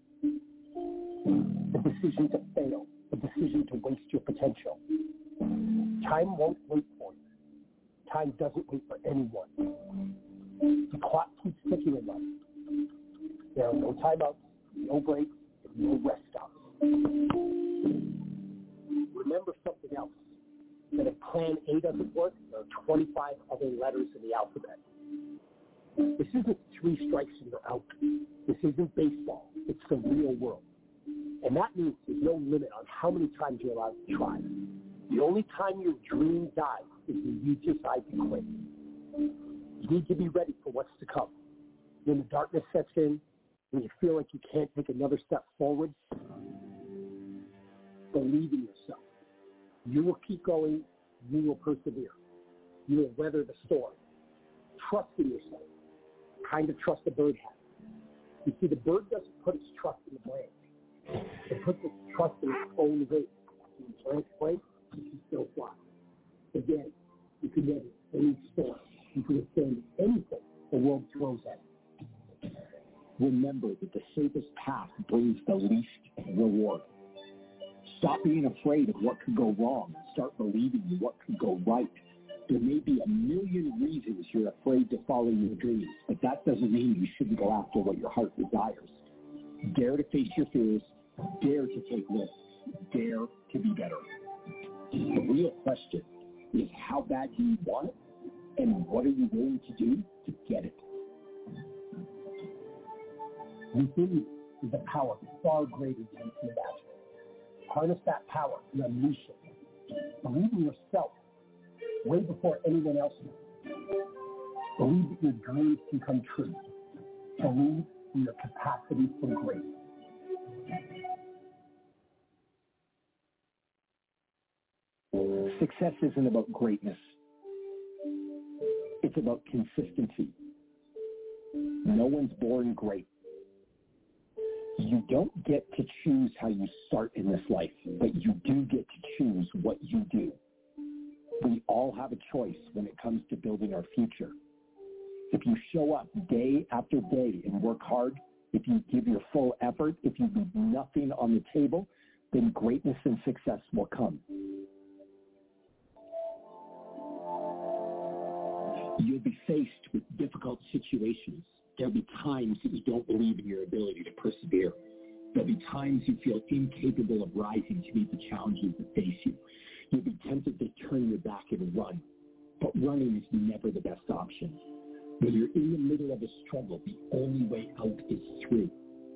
A decision to fail. A decision to waste your potential. Time won't wait for you. Time doesn't wait for anyone. The clock keeps ticking in life. There are no timeouts, no breaks, and no rest stops. Remember something else. That if plan A doesn't work, there are 25 other letters in the alphabet. This isn't 3 strikes and you're out. This isn't baseball. It's the real world. And that means there's no limit on how many times you're allowed to try. The only time your dream dies is when you decide to quit. You need to be ready for what's to come. When the darkness sets in, when you feel like you can't take another step forward, believe in yourself. You will keep going. You will persevere. You will weather the storm. Trust in yourself. Kind of trust a bird has. You see, the bird doesn't put its trust in the branch. It puts its trust in its own weight. When the branch breaks, you can still fly. Again, you can weather any storm. You can withstand anything the world throws at you. Remember that the safest path brings the least reward. Stop being afraid of what could go wrong and start believing in what could go right. There may be a million reasons you're afraid to follow your dreams, but that doesn't mean you shouldn't go after what your heart desires. Dare to face your fears. Dare to take risks. Dare to be better. The real question is, how bad do you want it, and what are you willing to do to get it? Within you is a power far greater than you can imagine. Harness that power and unleash it. Believe in yourself way before anyone else does. Believe that your dreams can come true. Believe in your capacity for greatness. Success isn't about greatness. It's about consistency. No one's born great. You don't get to choose how you start in this life, but you do get to choose what you do. We all have a choice when it comes to building our future. If you show up day after day and work hard, if you give your full effort, if you leave nothing on the table, then greatness and success will come. You'll be faced with difficult situations. There'll be times that you don't believe in your ability to persevere. There'll be times you feel incapable of rising to meet the challenges that face you. You'll be tempted to turn your back and run. But running is never the best option. When you're in the middle of a struggle, the only way out is through.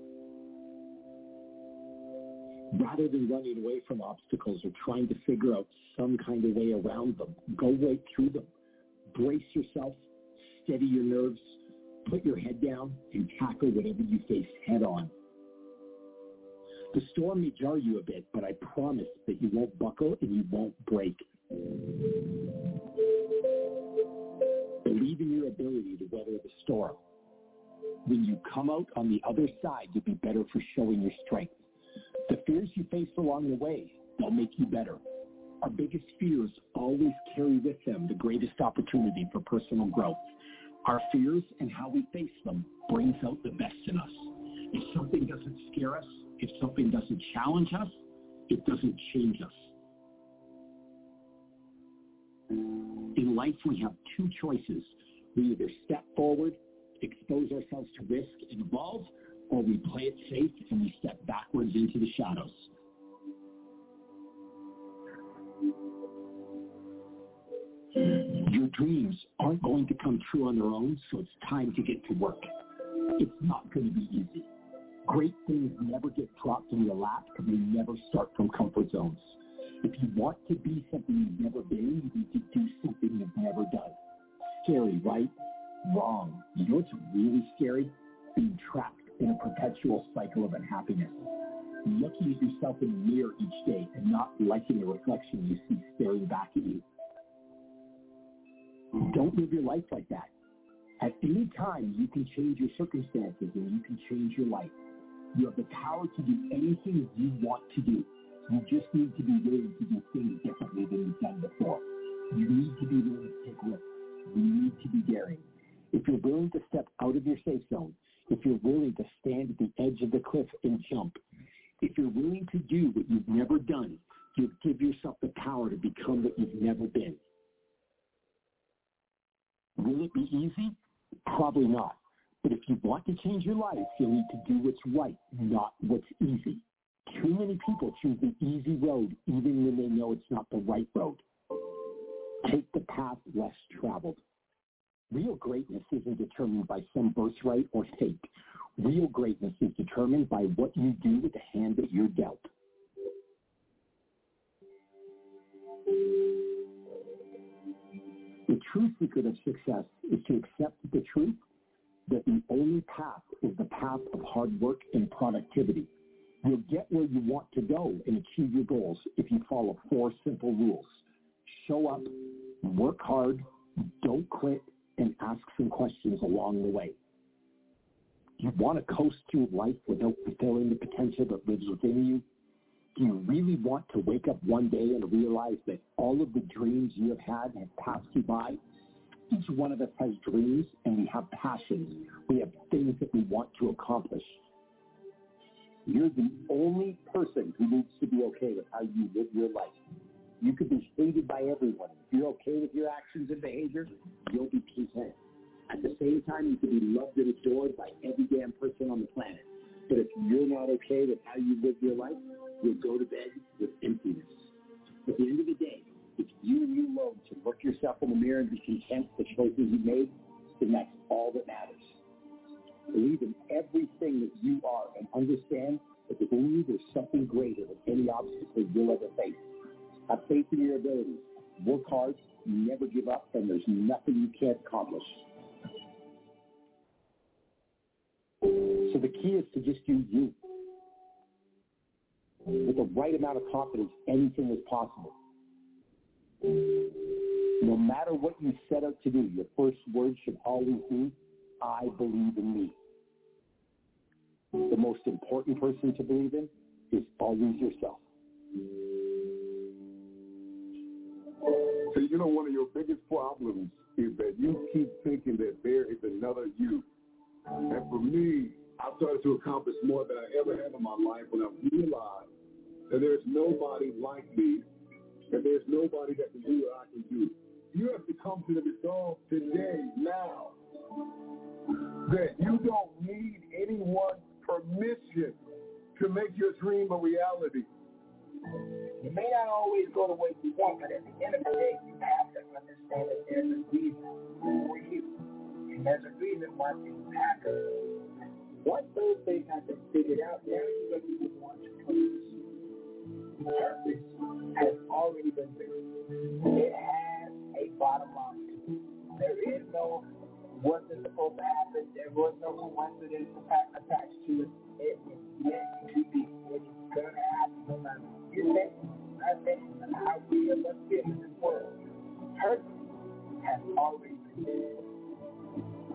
Rather than running away from obstacles or trying to figure out some kind of way around them, go right through them. Brace yourself, steady your nerves, put your head down, and tackle whatever you face head on. The storm may jar you a bit, but I promise that you won't buckle and you won't break. Believe in your ability to weather the storm. When you come out on the other side, you'll be better for showing your strength. The fears you face along the way, they'll make you better. Our biggest fears always carry with them the greatest opportunity for personal growth. Our fears and how we face them brings out the best in us. If something doesn't scare us, if something doesn't challenge us, it doesn't change us. In life, we have two choices. We either step forward, expose ourselves to risk and evolve, or we play it safe and we step backwards into the shadows. Your dreams aren't going to come true on their own, so it's time to get to work. It's not going to be easy. Great things never get dropped in your lap, and they never start from comfort zones. If you want to be something you've never been, you need to do something you've never done. Scary, right? Wrong. You know what's really scary? Being trapped in a perpetual cycle of unhappiness. Looking at yourself in the mirror each day and not liking the reflection you see staring back at you. Don't live your life like that. At any time, you can change your circumstances and you can change your life. You have the power to do anything you want to do. You just need to be willing to do things differently than you've done before. You need to be willing to take risks. You need to be daring. If you're willing to step out of your safe zone, if you're willing to stand at the edge of the cliff and jump, if you're willing to do what you've never done, you'll give yourself the power to become what you've never been. Will it be easy? Probably not. But if you want to change your life, you'll need to do what's right, not what's easy. Too many people choose the easy road even when they know it's not the right road. Take the path less traveled. Real greatness isn't determined by some birthright or fate. Real greatness is determined by what you do with the hand that you're dealt. The true secret of success is to accept the truth that the only path is the path of hard work and productivity. You'll get where you want to go and achieve your goals if you follow 4 simple rules. Show up, work hard, don't quit, and ask some questions along the way. You want to coast through life without fulfilling the potential that lives within you? Do you really want to wake up one day and realize that all of the dreams you have had have passed you by? Each one of us has dreams and we have passions. We have things that we want to accomplish. You're the only person who needs to be okay with how you live your life. You could be hated by everyone. If you're okay with your actions and behavior, you'll be content. At the same time, you can be loved and adored by every damn person on the planet. But if you're not okay with how you live your life, you'll go to bed with emptiness. At the end of the day, if you and you alone can look yourself in the mirror and be content with the choices you made, then that's all that matters. Believe in everything that you are and understand that within you there's something greater than any obstacle you'll ever face. Have faith in your abilities. Work hard, never give up, and there's nothing you can't accomplish. So the key is to just do you. With the right amount of confidence, anything is possible. No matter what you set out to do, your first word should always be, I believe in me. The most important person to believe in is always yourself. So you know, one of your biggest problems is that you keep thinking that there is another you. And for me, I started to accomplish more than I ever have in my life when I realized that there's nobody like me, and there's nobody that can do what I can do. You have to come to the resolve today, now, that you don't need anyone's permission to make your dream a reality. It may not always go the way you want, but at the end of the day, you have to understand that there's a reason for you. And there's a reason why things happen. Once those things have been figured out, now you're going to want to pursue. Purpose has already been written. It has a bottom line. There is no wasn't supposed to happen. There was no coincidence attached to it. It was meant to be. It's going to happen no matter what you think, I think, and how we are left in this world. Purpose has already been written.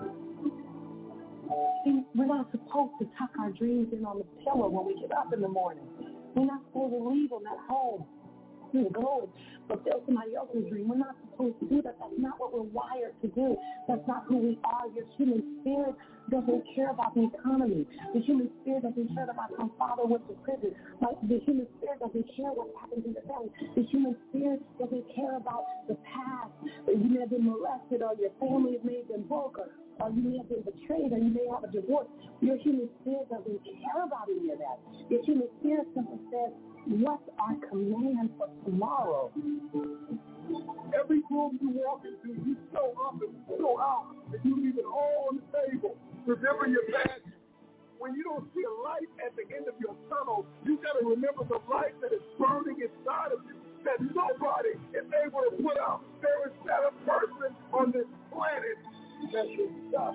See, we're not supposed to tuck our dreams in on the pillow when we get up in the morning. We're not supposed to leave them at home and go fulfill somebody else's dream. We're not supposed to do that. That's not what we're wired to do. That's not who we are. Your human spirit doesn't care about the economy. The human spirit doesn't care about some father went to prison. The human spirit doesn't care what happens in the family. The human spirit doesn't care about the past. You may have been molested, or your family may have been broken, or you may have been betrayed, or you may have a divorce. Your human spirit doesn't care about any of that. Your human spirit simply says, what's our command for tomorrow? Every room you walk into, you show up and show out, and you leave it all on the table. Remember your badge. When you don't see a light at the end of your tunnel, you got to remember the light that is burning inside of you that nobody is able to put out. There is not a person on this planet that should stop.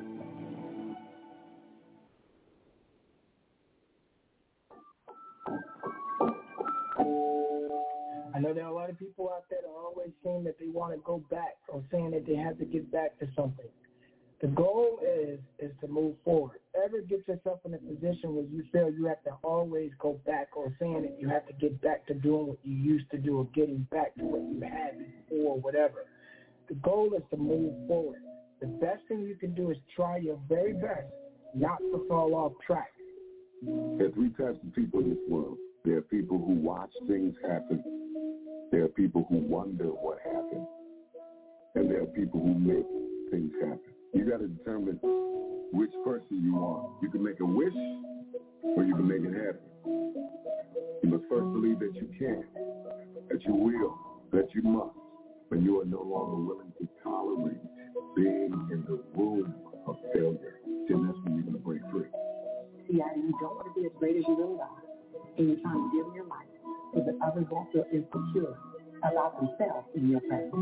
I know there are a lot of people out there that are always saying that they want to go back or saying that they have to get back to something. The goal is to move forward. Ever get yourself in a position where you feel you have to always go back, or saying that you have to get back to doing what you used to do, or getting back to what you had before, or whatever. The goal is to move forward. The best thing you can do is try your very best not to fall off track. There are three types of people in this world. There are people who watch things happen. There are people who wonder what happened. And there are people who make things happen. You got to determine which person you are. You can make a wish, or you can make it happen. You must first believe that you can, that you will, that you must, but you are no longer willing to tolerate being in the room of failure. Then that's when you're going to break free. Yeah, you don't want to be as great as you really are, and you're trying to live your life so that others won't feel insecure about themselves in your presence.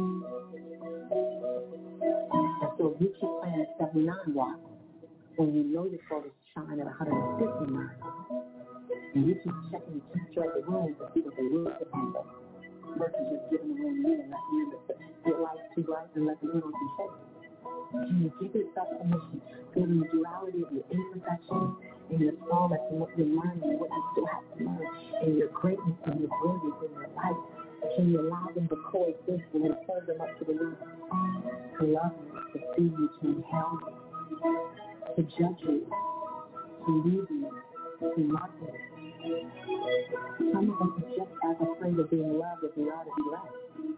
And so you keep playing at 79 watts when you know you're supposed to shine at 159, and you keep checking the temperature of the room to see what they will handle, versus just giving the room in and not hearing your light too bright and let the room be shade. Can you give yourself permission to the duality of your imperfections and your smallness and what you're learning and what you still have to learn, and your greatness and your brilliance in your life? Can you allow them to coexist and then turn them up to the roof? To love you, to see you, to inhale you, to judge you, to leave you, to mock you. Some of us are just as afraid of being loved as we are to be loved.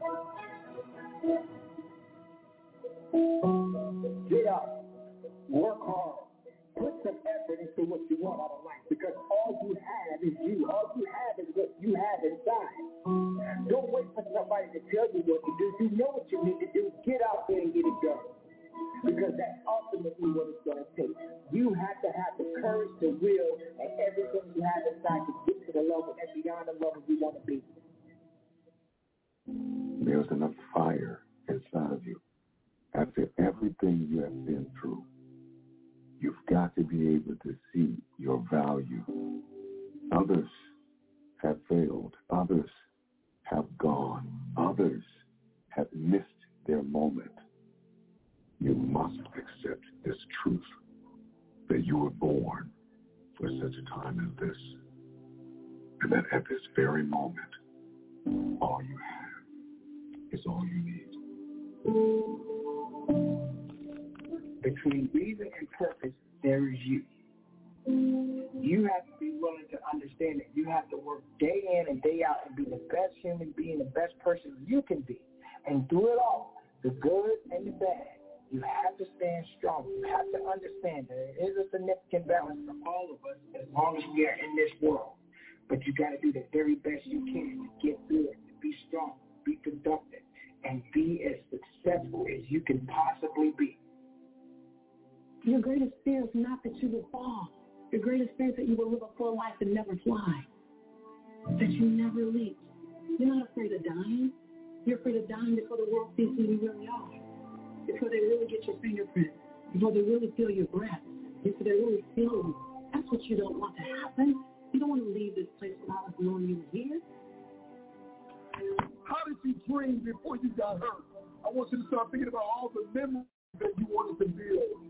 Get up, work hard, put some effort into what you want out of life, because all you have is you. All you have is what you have inside. Don't wait for somebody to tell you what to do. You know what you need to do. Get out there and get it done, because that's ultimately what it's going to take. You have to have the courage, the will, and everything you have inside to get to the level and beyond the level you want to be. There's enough fire inside of you. After everything you have been through, you've got to be able to see your value. Others have failed. Others have gone. Others have missed their moment. You must accept this truth, that you were born for such a time as this, and that at this very moment, all you have is all you need. Between reason and purpose, there is you. You have to be willing to understand that you have to work day in and day out and be the best human being, the best person you can be. And through it all, the good and the bad, you have to stand strong. You have to understand that there is a significant balance for all of us as long as we are in this world. But you got to do the very best you can to get through it, to be strong, be productive, and be as successful as you can possibly be. Your greatest fear is not that you will fall. Your greatest fear is that you will live a full life and never fly, that you never leap. You're not afraid of dying. You're afraid of dying before the world sees who you really are, before they really get your fingerprint, before they really feel your breath, before they really feel you. That's what you don't want to happen. You don't want to leave this place without us knowing you were here. How did you dream before you got hurt? I want you to start thinking about all the memories that you wanted to build.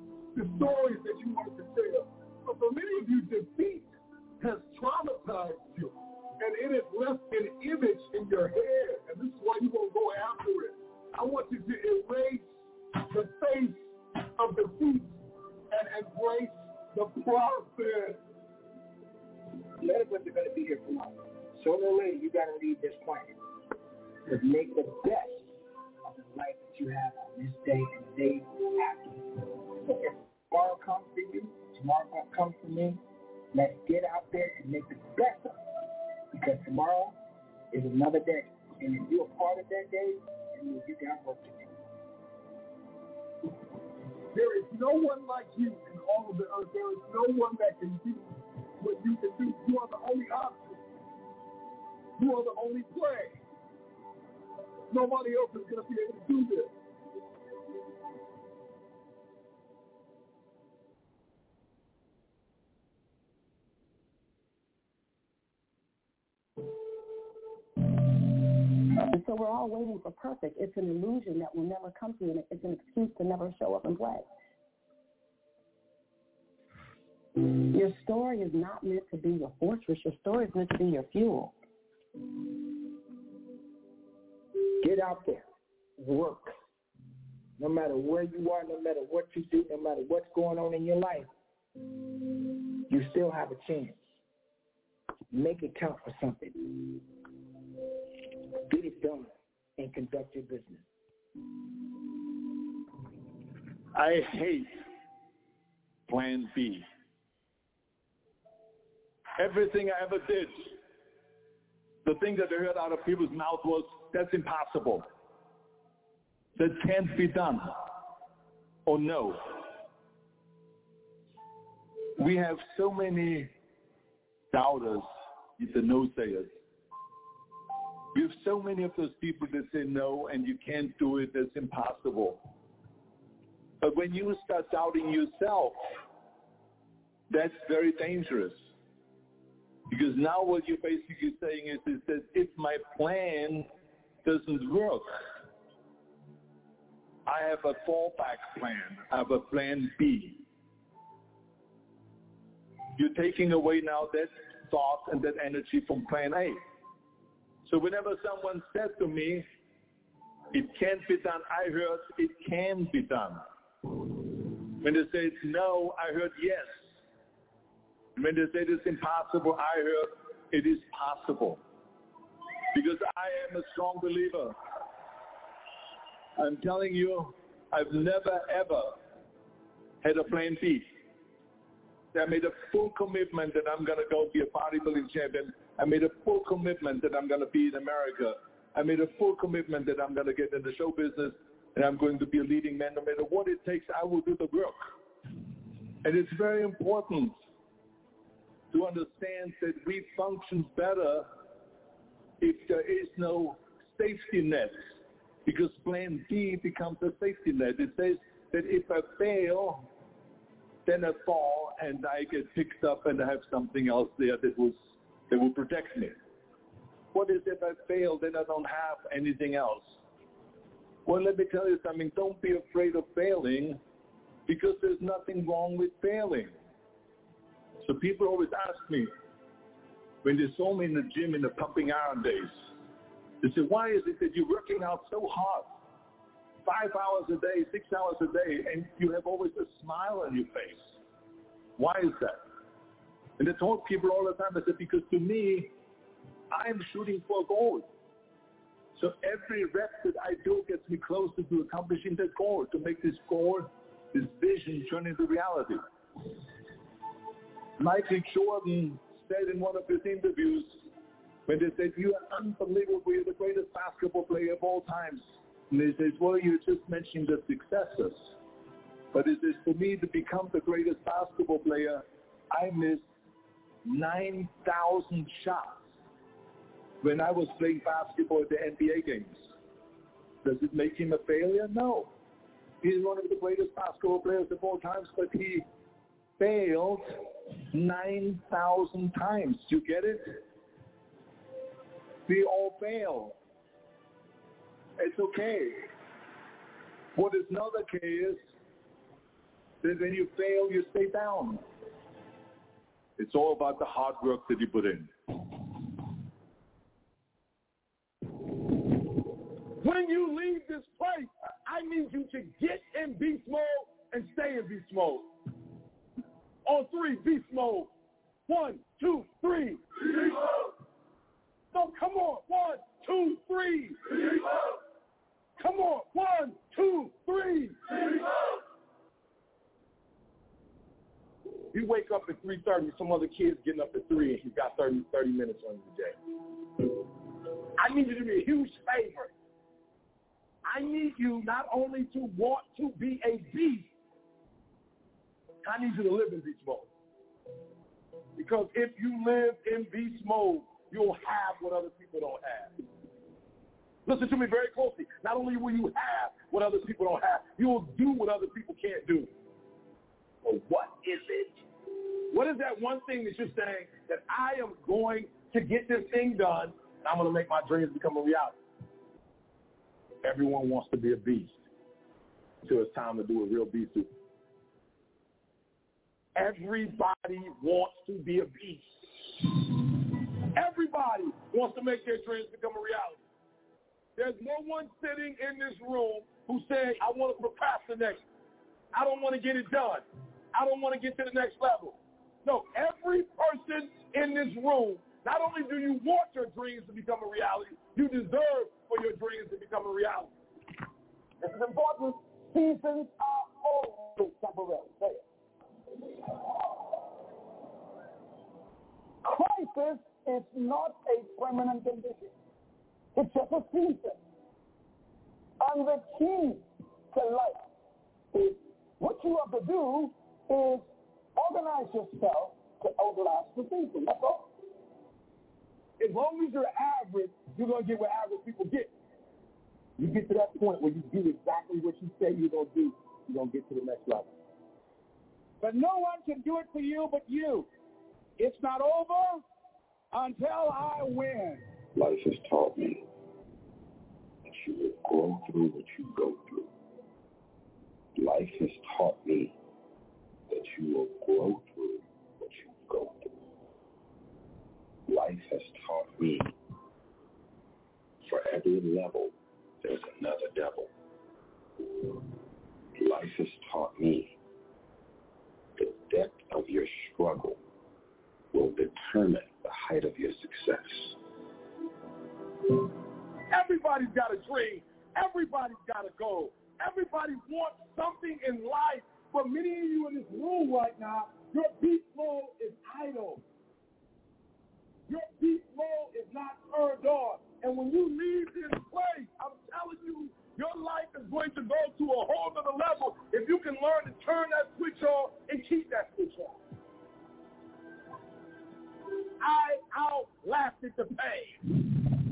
face of defeat and embrace the process. None of us are going to be here tomorrow. Sooner or later, you got to leave this planet. But make the best of the life that you have on this day and the day after. So if tomorrow comes for you, tomorrow comes for me, let's get out there and make the best of it. Because tomorrow is another day. And if you're a part of that day, then you got work to do. There is no one like you in all of the earth. There is no one that can do what you can do. You are the only option. You are the only play. Nobody else is going to be able to do this. And so we're all waiting for perfect. It's an illusion that will never come to you, and it's an excuse to never show up and play. Your story is not meant to be your fortress. Your story is meant to be your fuel. Get out there. Work. No matter where you are, no matter what you do, no matter what's going on in your life, you still have a chance. Make it count for something. Get it done and conduct your business. I hate Plan B. Everything I ever did, the thing that I heard out of people's mouth was, that's impossible. That can't be done. Or no. We have so many doubters, the no-sayers. We have so many of those people that say no and you can't do it, that's impossible. But when you start doubting yourself, that's very dangerous. Because now what you're basically saying is that if my plan doesn't work, I have a fallback plan. I have a plan B. You're taking away now that thought and that energy from plan A. So whenever someone said to me, it can't be done, I heard it can be done. When they said no, I heard yes. When they said it's impossible, I heard it is possible. Because I am a strong believer. I'm telling you, I've never ever had a plan B. I made a full commitment that I'm going to go be a bodybuilding champion. I made a full commitment that I'm going to be in America. I made a full commitment that I'm going to get in the show business and I'm going to be a leading man. No matter what it takes, I will do the work. And it's very important to understand that we function better if there is no safety net, because plan B becomes a safety net. It says that if I fail, then I fall and I get picked up and I have something else there that will protect me. What is if I fail, then I don't have anything else? Well, let me tell you something. Don't be afraid of failing, because there's nothing wrong with failing. So people always ask me, when they saw me in the gym in the pumping iron days, they say, why is it that you're working out so hard? 5 hours a day, 6 hours a day, and you have always a smile on your face. Why is that? And I told people all the time, I said, because to me, I'm shooting for gold. So every rep that I do gets me closer to accomplishing that goal, to make this goal, this vision turn into reality. Michael Jordan said in one of his interviews, when they said, you are unbelievable, you're the greatest basketball player of all times. And they said, well, you just mentioned the successes. But it is for me to become the greatest basketball player, I missed 9,000 shots when I was playing basketball at the NBA games. Does it make him a failure? No. He's one of the greatest basketball players of all times, but he failed 9,000 times. Do you get it? We all fail. It's okay. What is not okay is that when you fail, you stay down. It's all about the hard work that you put in. When when you leave this place, I need you to get in beast mode and stay in beast mode. On 3, beast mode. 1, 2, 3. So come on. 1, 2, 3. Come on. 1, 2, 3. You wake up at 3:30, some other kid's getting up at 3, and you got 30 minutes on your day. I need you to do me a huge favor. I need you not only to want to be a beast, I need you to live in beast mode. Because if you live in beast mode, you'll have what other people don't have. Listen to me very closely. Not only will you have what other people don't have, you'll do what other people can't do. Well, what is it? What is that one thing that you're saying that I am going to get this thing done and I'm going to make my dreams become a reality? Everyone wants to be a beast until it's time to do a real beast. Everybody wants to be a beast. Everybody wants to make their dreams become a reality. There's no one sitting in this room who say, I want to procrastinate. I don't want to get it done. I don't want to get to the next level. No, every person in this room, not only do you want your dreams to become a reality, you deserve for your dreams to become a reality. This is important. Seasons are always temporary. Say it. Crisis is not a permanent condition. It's just a season. And the key to life is what you have to do is organize yourself to outlast the season. That's all. As long as you're average, you're going to get what average people get. You get to that point where you do exactly what you say you're going to do, you're going to get to the next level. But no one can do it for you but you. It's not over until I win. Life has taught me that you will grow through what you go through. Life has taught me that you will grow through what you go through. Life has taught me for every level, there's another devil. Life has taught me the depth of your struggle will determine the height of your success. Everybody's got a dream. Everybody's got a goal. Everybody wants something in life. But many of you in this room right now, your beast mode is idle. Your beast mode is not turned on. And when you leave this place, I'm telling you, your life is going to go to a whole other level if you can learn to turn that switch on and keep that switch on. I outlasted the pain.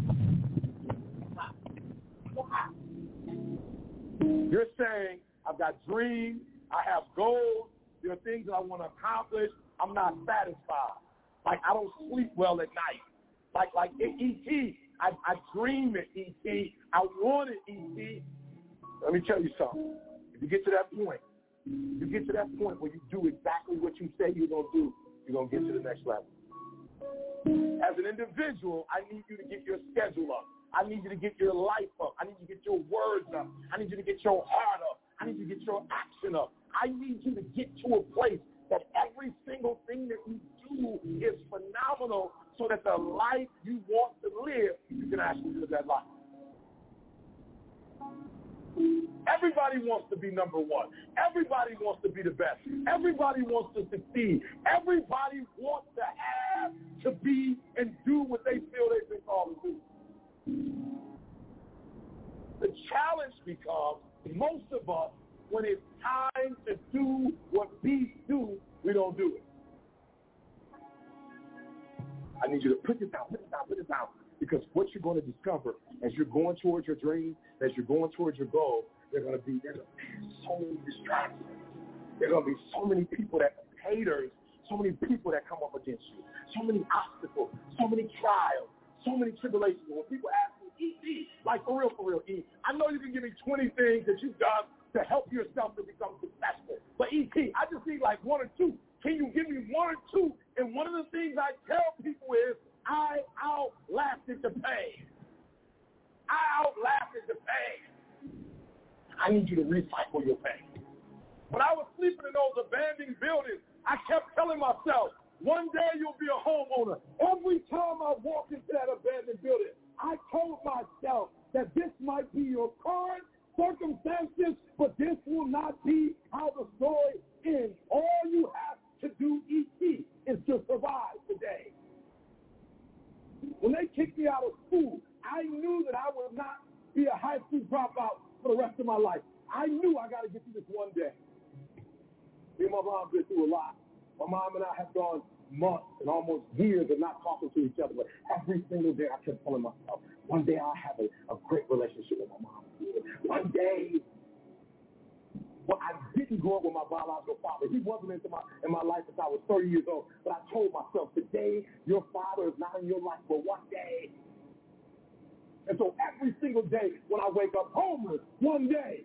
You're saying, I've got dreams, I have goals, there are things that I want to accomplish, I'm not satisfied. Like, I don't sleep well at night. Like E.T., I dream at E.T., I want it, E.T. Let me tell you something. If you get to that point, where you do exactly what you say you're going to do, you're going to get to the next level. As an individual, I need you to get your schedule up. I need you to get your life up. I need you to get your words up. I need you to get your heart up. I need you to get your action up. I need you to get to a place that every single thing that you do is phenomenal so that the life you want to live, you can actually live that life. Everybody wants to be number one. Everybody wants to be the best. Everybody wants to succeed. Everybody wants to have, to be, and do what they feel they've been called to do. The challenge becomes, most of us, when it's time to do what beasts do, we don't do it. I need you to put this down. Because what you're going to discover as you're going towards your dream, as you're going towards your goal, there's going to be so many distractions. There are going to be so many people that haters, so many people that come up against you, so many obstacles, so many trials, so many tribulations. When people ask me, E.T., like for real, E, I know you can give me 20 things that you've done to help yourself to become successful. But E.T., I just need like one or two. Can you give me one or two? And one of the things I tell people is, I outlasted the pain. I outlasted the pain. I need you to recycle your pain. When I was sleeping in those abandoned buildings, I kept telling myself, one day you'll be a homeowner. Every time I walked into that abandoned building, I told myself that this might be your current circumstances, but this will not be how the story ends. All you have to do, E.T., is to survive today. When they kicked me out of school, I knew that I would not be a high school dropout for the rest of my life. I knew I got to get through this one day. Me and my mom been through a lot. My mom and I have gone months and almost years of not talking to each other, but every single day I kept telling myself, one day I'll have a great relationship with my mom. One day, well, I didn't grow up with my biological father. He wasn't in my life until I was 30 years old. But I told myself, today, your father is not in your life, but one day. And so every single day when I wake up homeless, one day.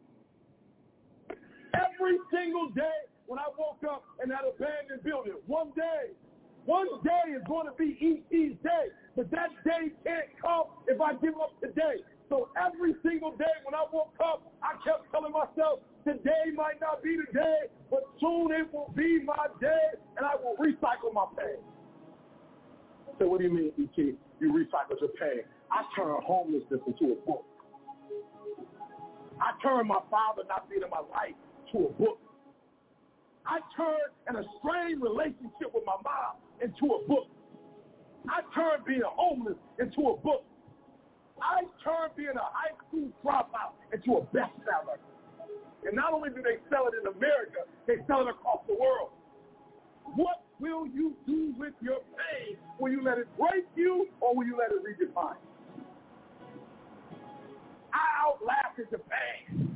Every single day when I woke up in that abandoned building, one day is going to be E.T.'s day. But that day can't come if I give up today. So every single day when I woke up, I kept telling myself, today might not be the day, but soon it will be my day, and I will recycle my pain. So what do you mean, E.T.? You recycled your pain? I turned homelessness into a book. I turned my father not being in my life to a book. I turned an estranged relationship with my mom into a book. I turned being homeless into a book. I turned being a high school dropout into a bestseller. And not only do they sell it in America, they sell it across the world. What will you do with your pain? Will you let it break you, or will you let it redefine? I outlasted the pain.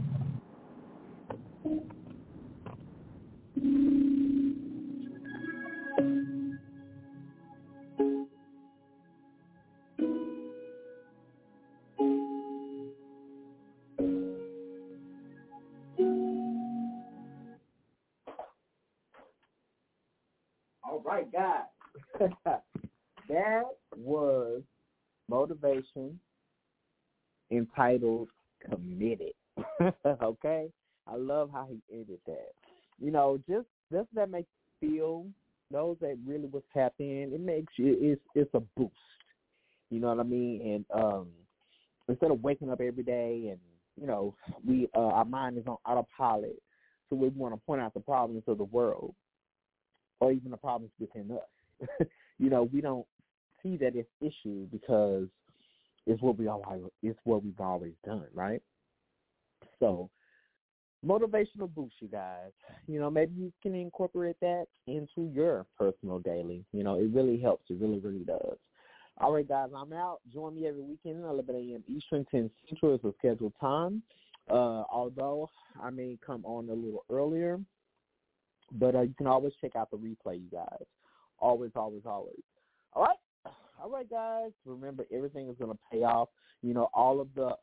All right, guys. That was motivation entitled Committed. Okay? I love how he ended that. You know, just that makes you feel, those that really was tapped in, it makes you, it's a boost. You know what I mean? And instead of waking up every day and, you know, our mind is on autopilot, so we want to point out the problems of the world or even the problems within us. You know, we don't see that it's issue because it's what we've always done, right? So, motivational boost, you guys. You know, maybe you can incorporate that into your personal daily. You know, it really helps. It really, really does. All right, guys, I'm out. Join me every weekend at 11 a.m. Eastern, 10 Central is the scheduled time. Although I may come on a little earlier, but you can always check out the replay, you guys. Always, always, always. All right, guys. Remember, everything is going to pay off. You know, all of the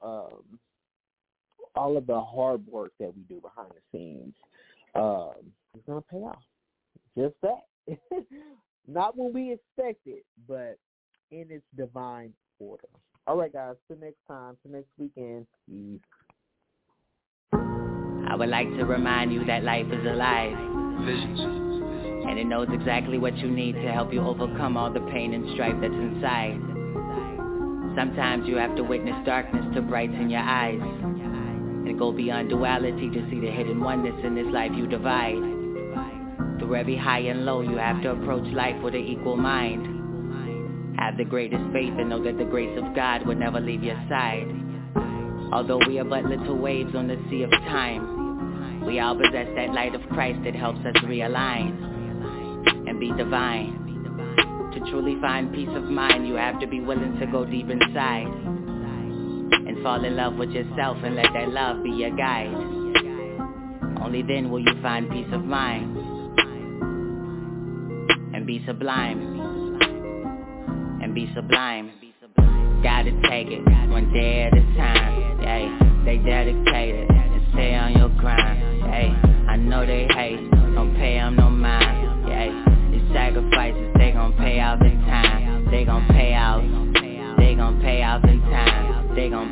hard work that we do behind the scenes is going to pay off. Just that. Not when we expect it, but in its divine order. All right, guys. Till next time. Till next weekend. Peace. I would like to remind you that life is alive. Visions. And it knows exactly what you need to help you overcome all the pain and strife that's inside. Sometimes you have to witness darkness to brighten your eyes. And go beyond duality to see the hidden oneness in this life you divide. Through every high and low, you have to approach life with an equal mind. Have the greatest faith and know that the grace of God will never leave your side. Although we are but little waves on the sea of time, we all possess that light of Christ that helps us realign and be divine. To truly find peace of mind, you have to be willing to go deep inside and fall in love with yourself and let that love be your guide. Only then will you find peace of mind and be sublime. And be sublime. Gotta take it one day at a time. Yeah, they dedicated and stay on your grind. Yeah, I know they hate, don't pay them no mind. Yeah, these sacrifices, they gon' pay out in time. They gon' pay out. They gon' pay out in time. They gon'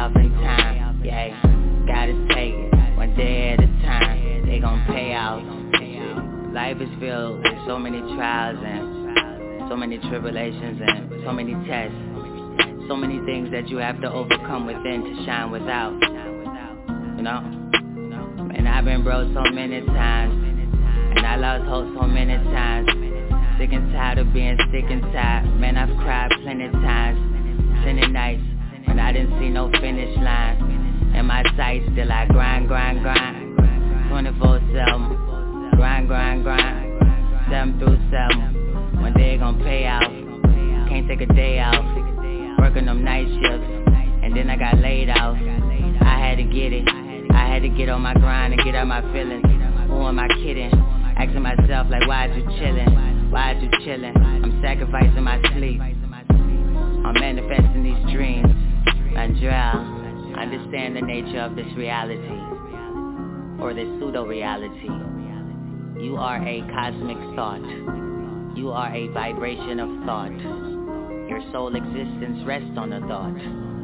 off in time. Yeah, gotta take it one day at a time. They gon' pay out. Life is filled with so many trials and so many tribulations and so many tests. So many things that you have to overcome within to shine without. You know? And I've been broke so many times, and I lost hope so many times. Sick and tired of being sick and tired. Man, I've cried plenty times. Plenty nights when I didn't see no finish line. In my sights, still I grind 24/7. Grind 7 through 7. One day gon' pay out. Can't take a day out. Working them night shifts, and then I got laid out. I had to get it. I had to get on my grind and get out my feelings. Who am I kidding? Asking myself like, why'd you chillin'? Why'd you chillin'? I'm sacrificing my sleep. I'm manifesting these dreams. Andrea, understand the nature of this reality, or this pseudo-reality. You are a cosmic thought. You are a vibration of thought. Your soul existence rests on a thought.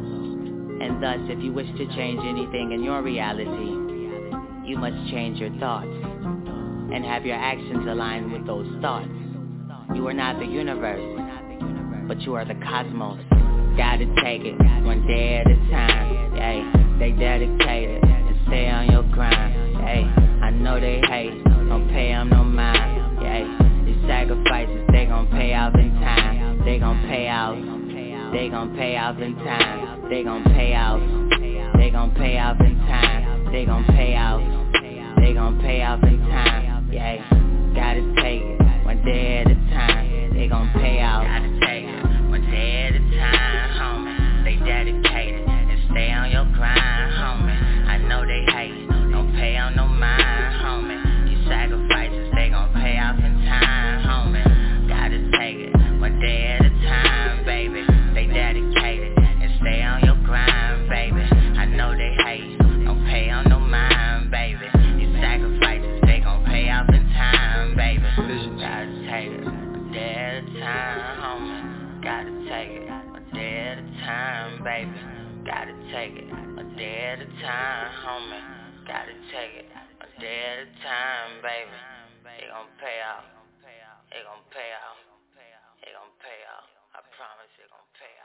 And thus, if you wish to change anything in your reality, you must change your thoughts and have your actions aligned with those thoughts. You are not the universe, but you are the cosmos. Gotta take it one day at a time. Hey, they dedicated and stay on your grind. Hey, I know they hate, don't pay them no mind. Hey, these sacrifices, they gon' pay off in time. They gon' pay out. They gon' pay off in time. They gon' pay out. They gon' pay off in time. They gon' pay out. They gon' pay off in time. Yeah, gotta take it one day at a time. They gon' pay out. Gotta take it one day at a time, homie. They dedicated and stay on your grind, homie. I know they hate, don't pay on no mind, homie. These sacrifices, they gon' pay off in time, homie. Gotta take it one day at a time, baby. They dedicated and stay on your grind, baby. I know they hate, don't pay on no mind, baby. These sacrifices, they gon' pay off in time, baby. Gotta take it one day at a time, homie. Gotta take it one day at a time, baby. Gotta take it one day at a time, homie. Gotta take it one day at a time, baby. They gon' pay out. They gon' pay out. They gon' pay out. I promise they gon' pay out.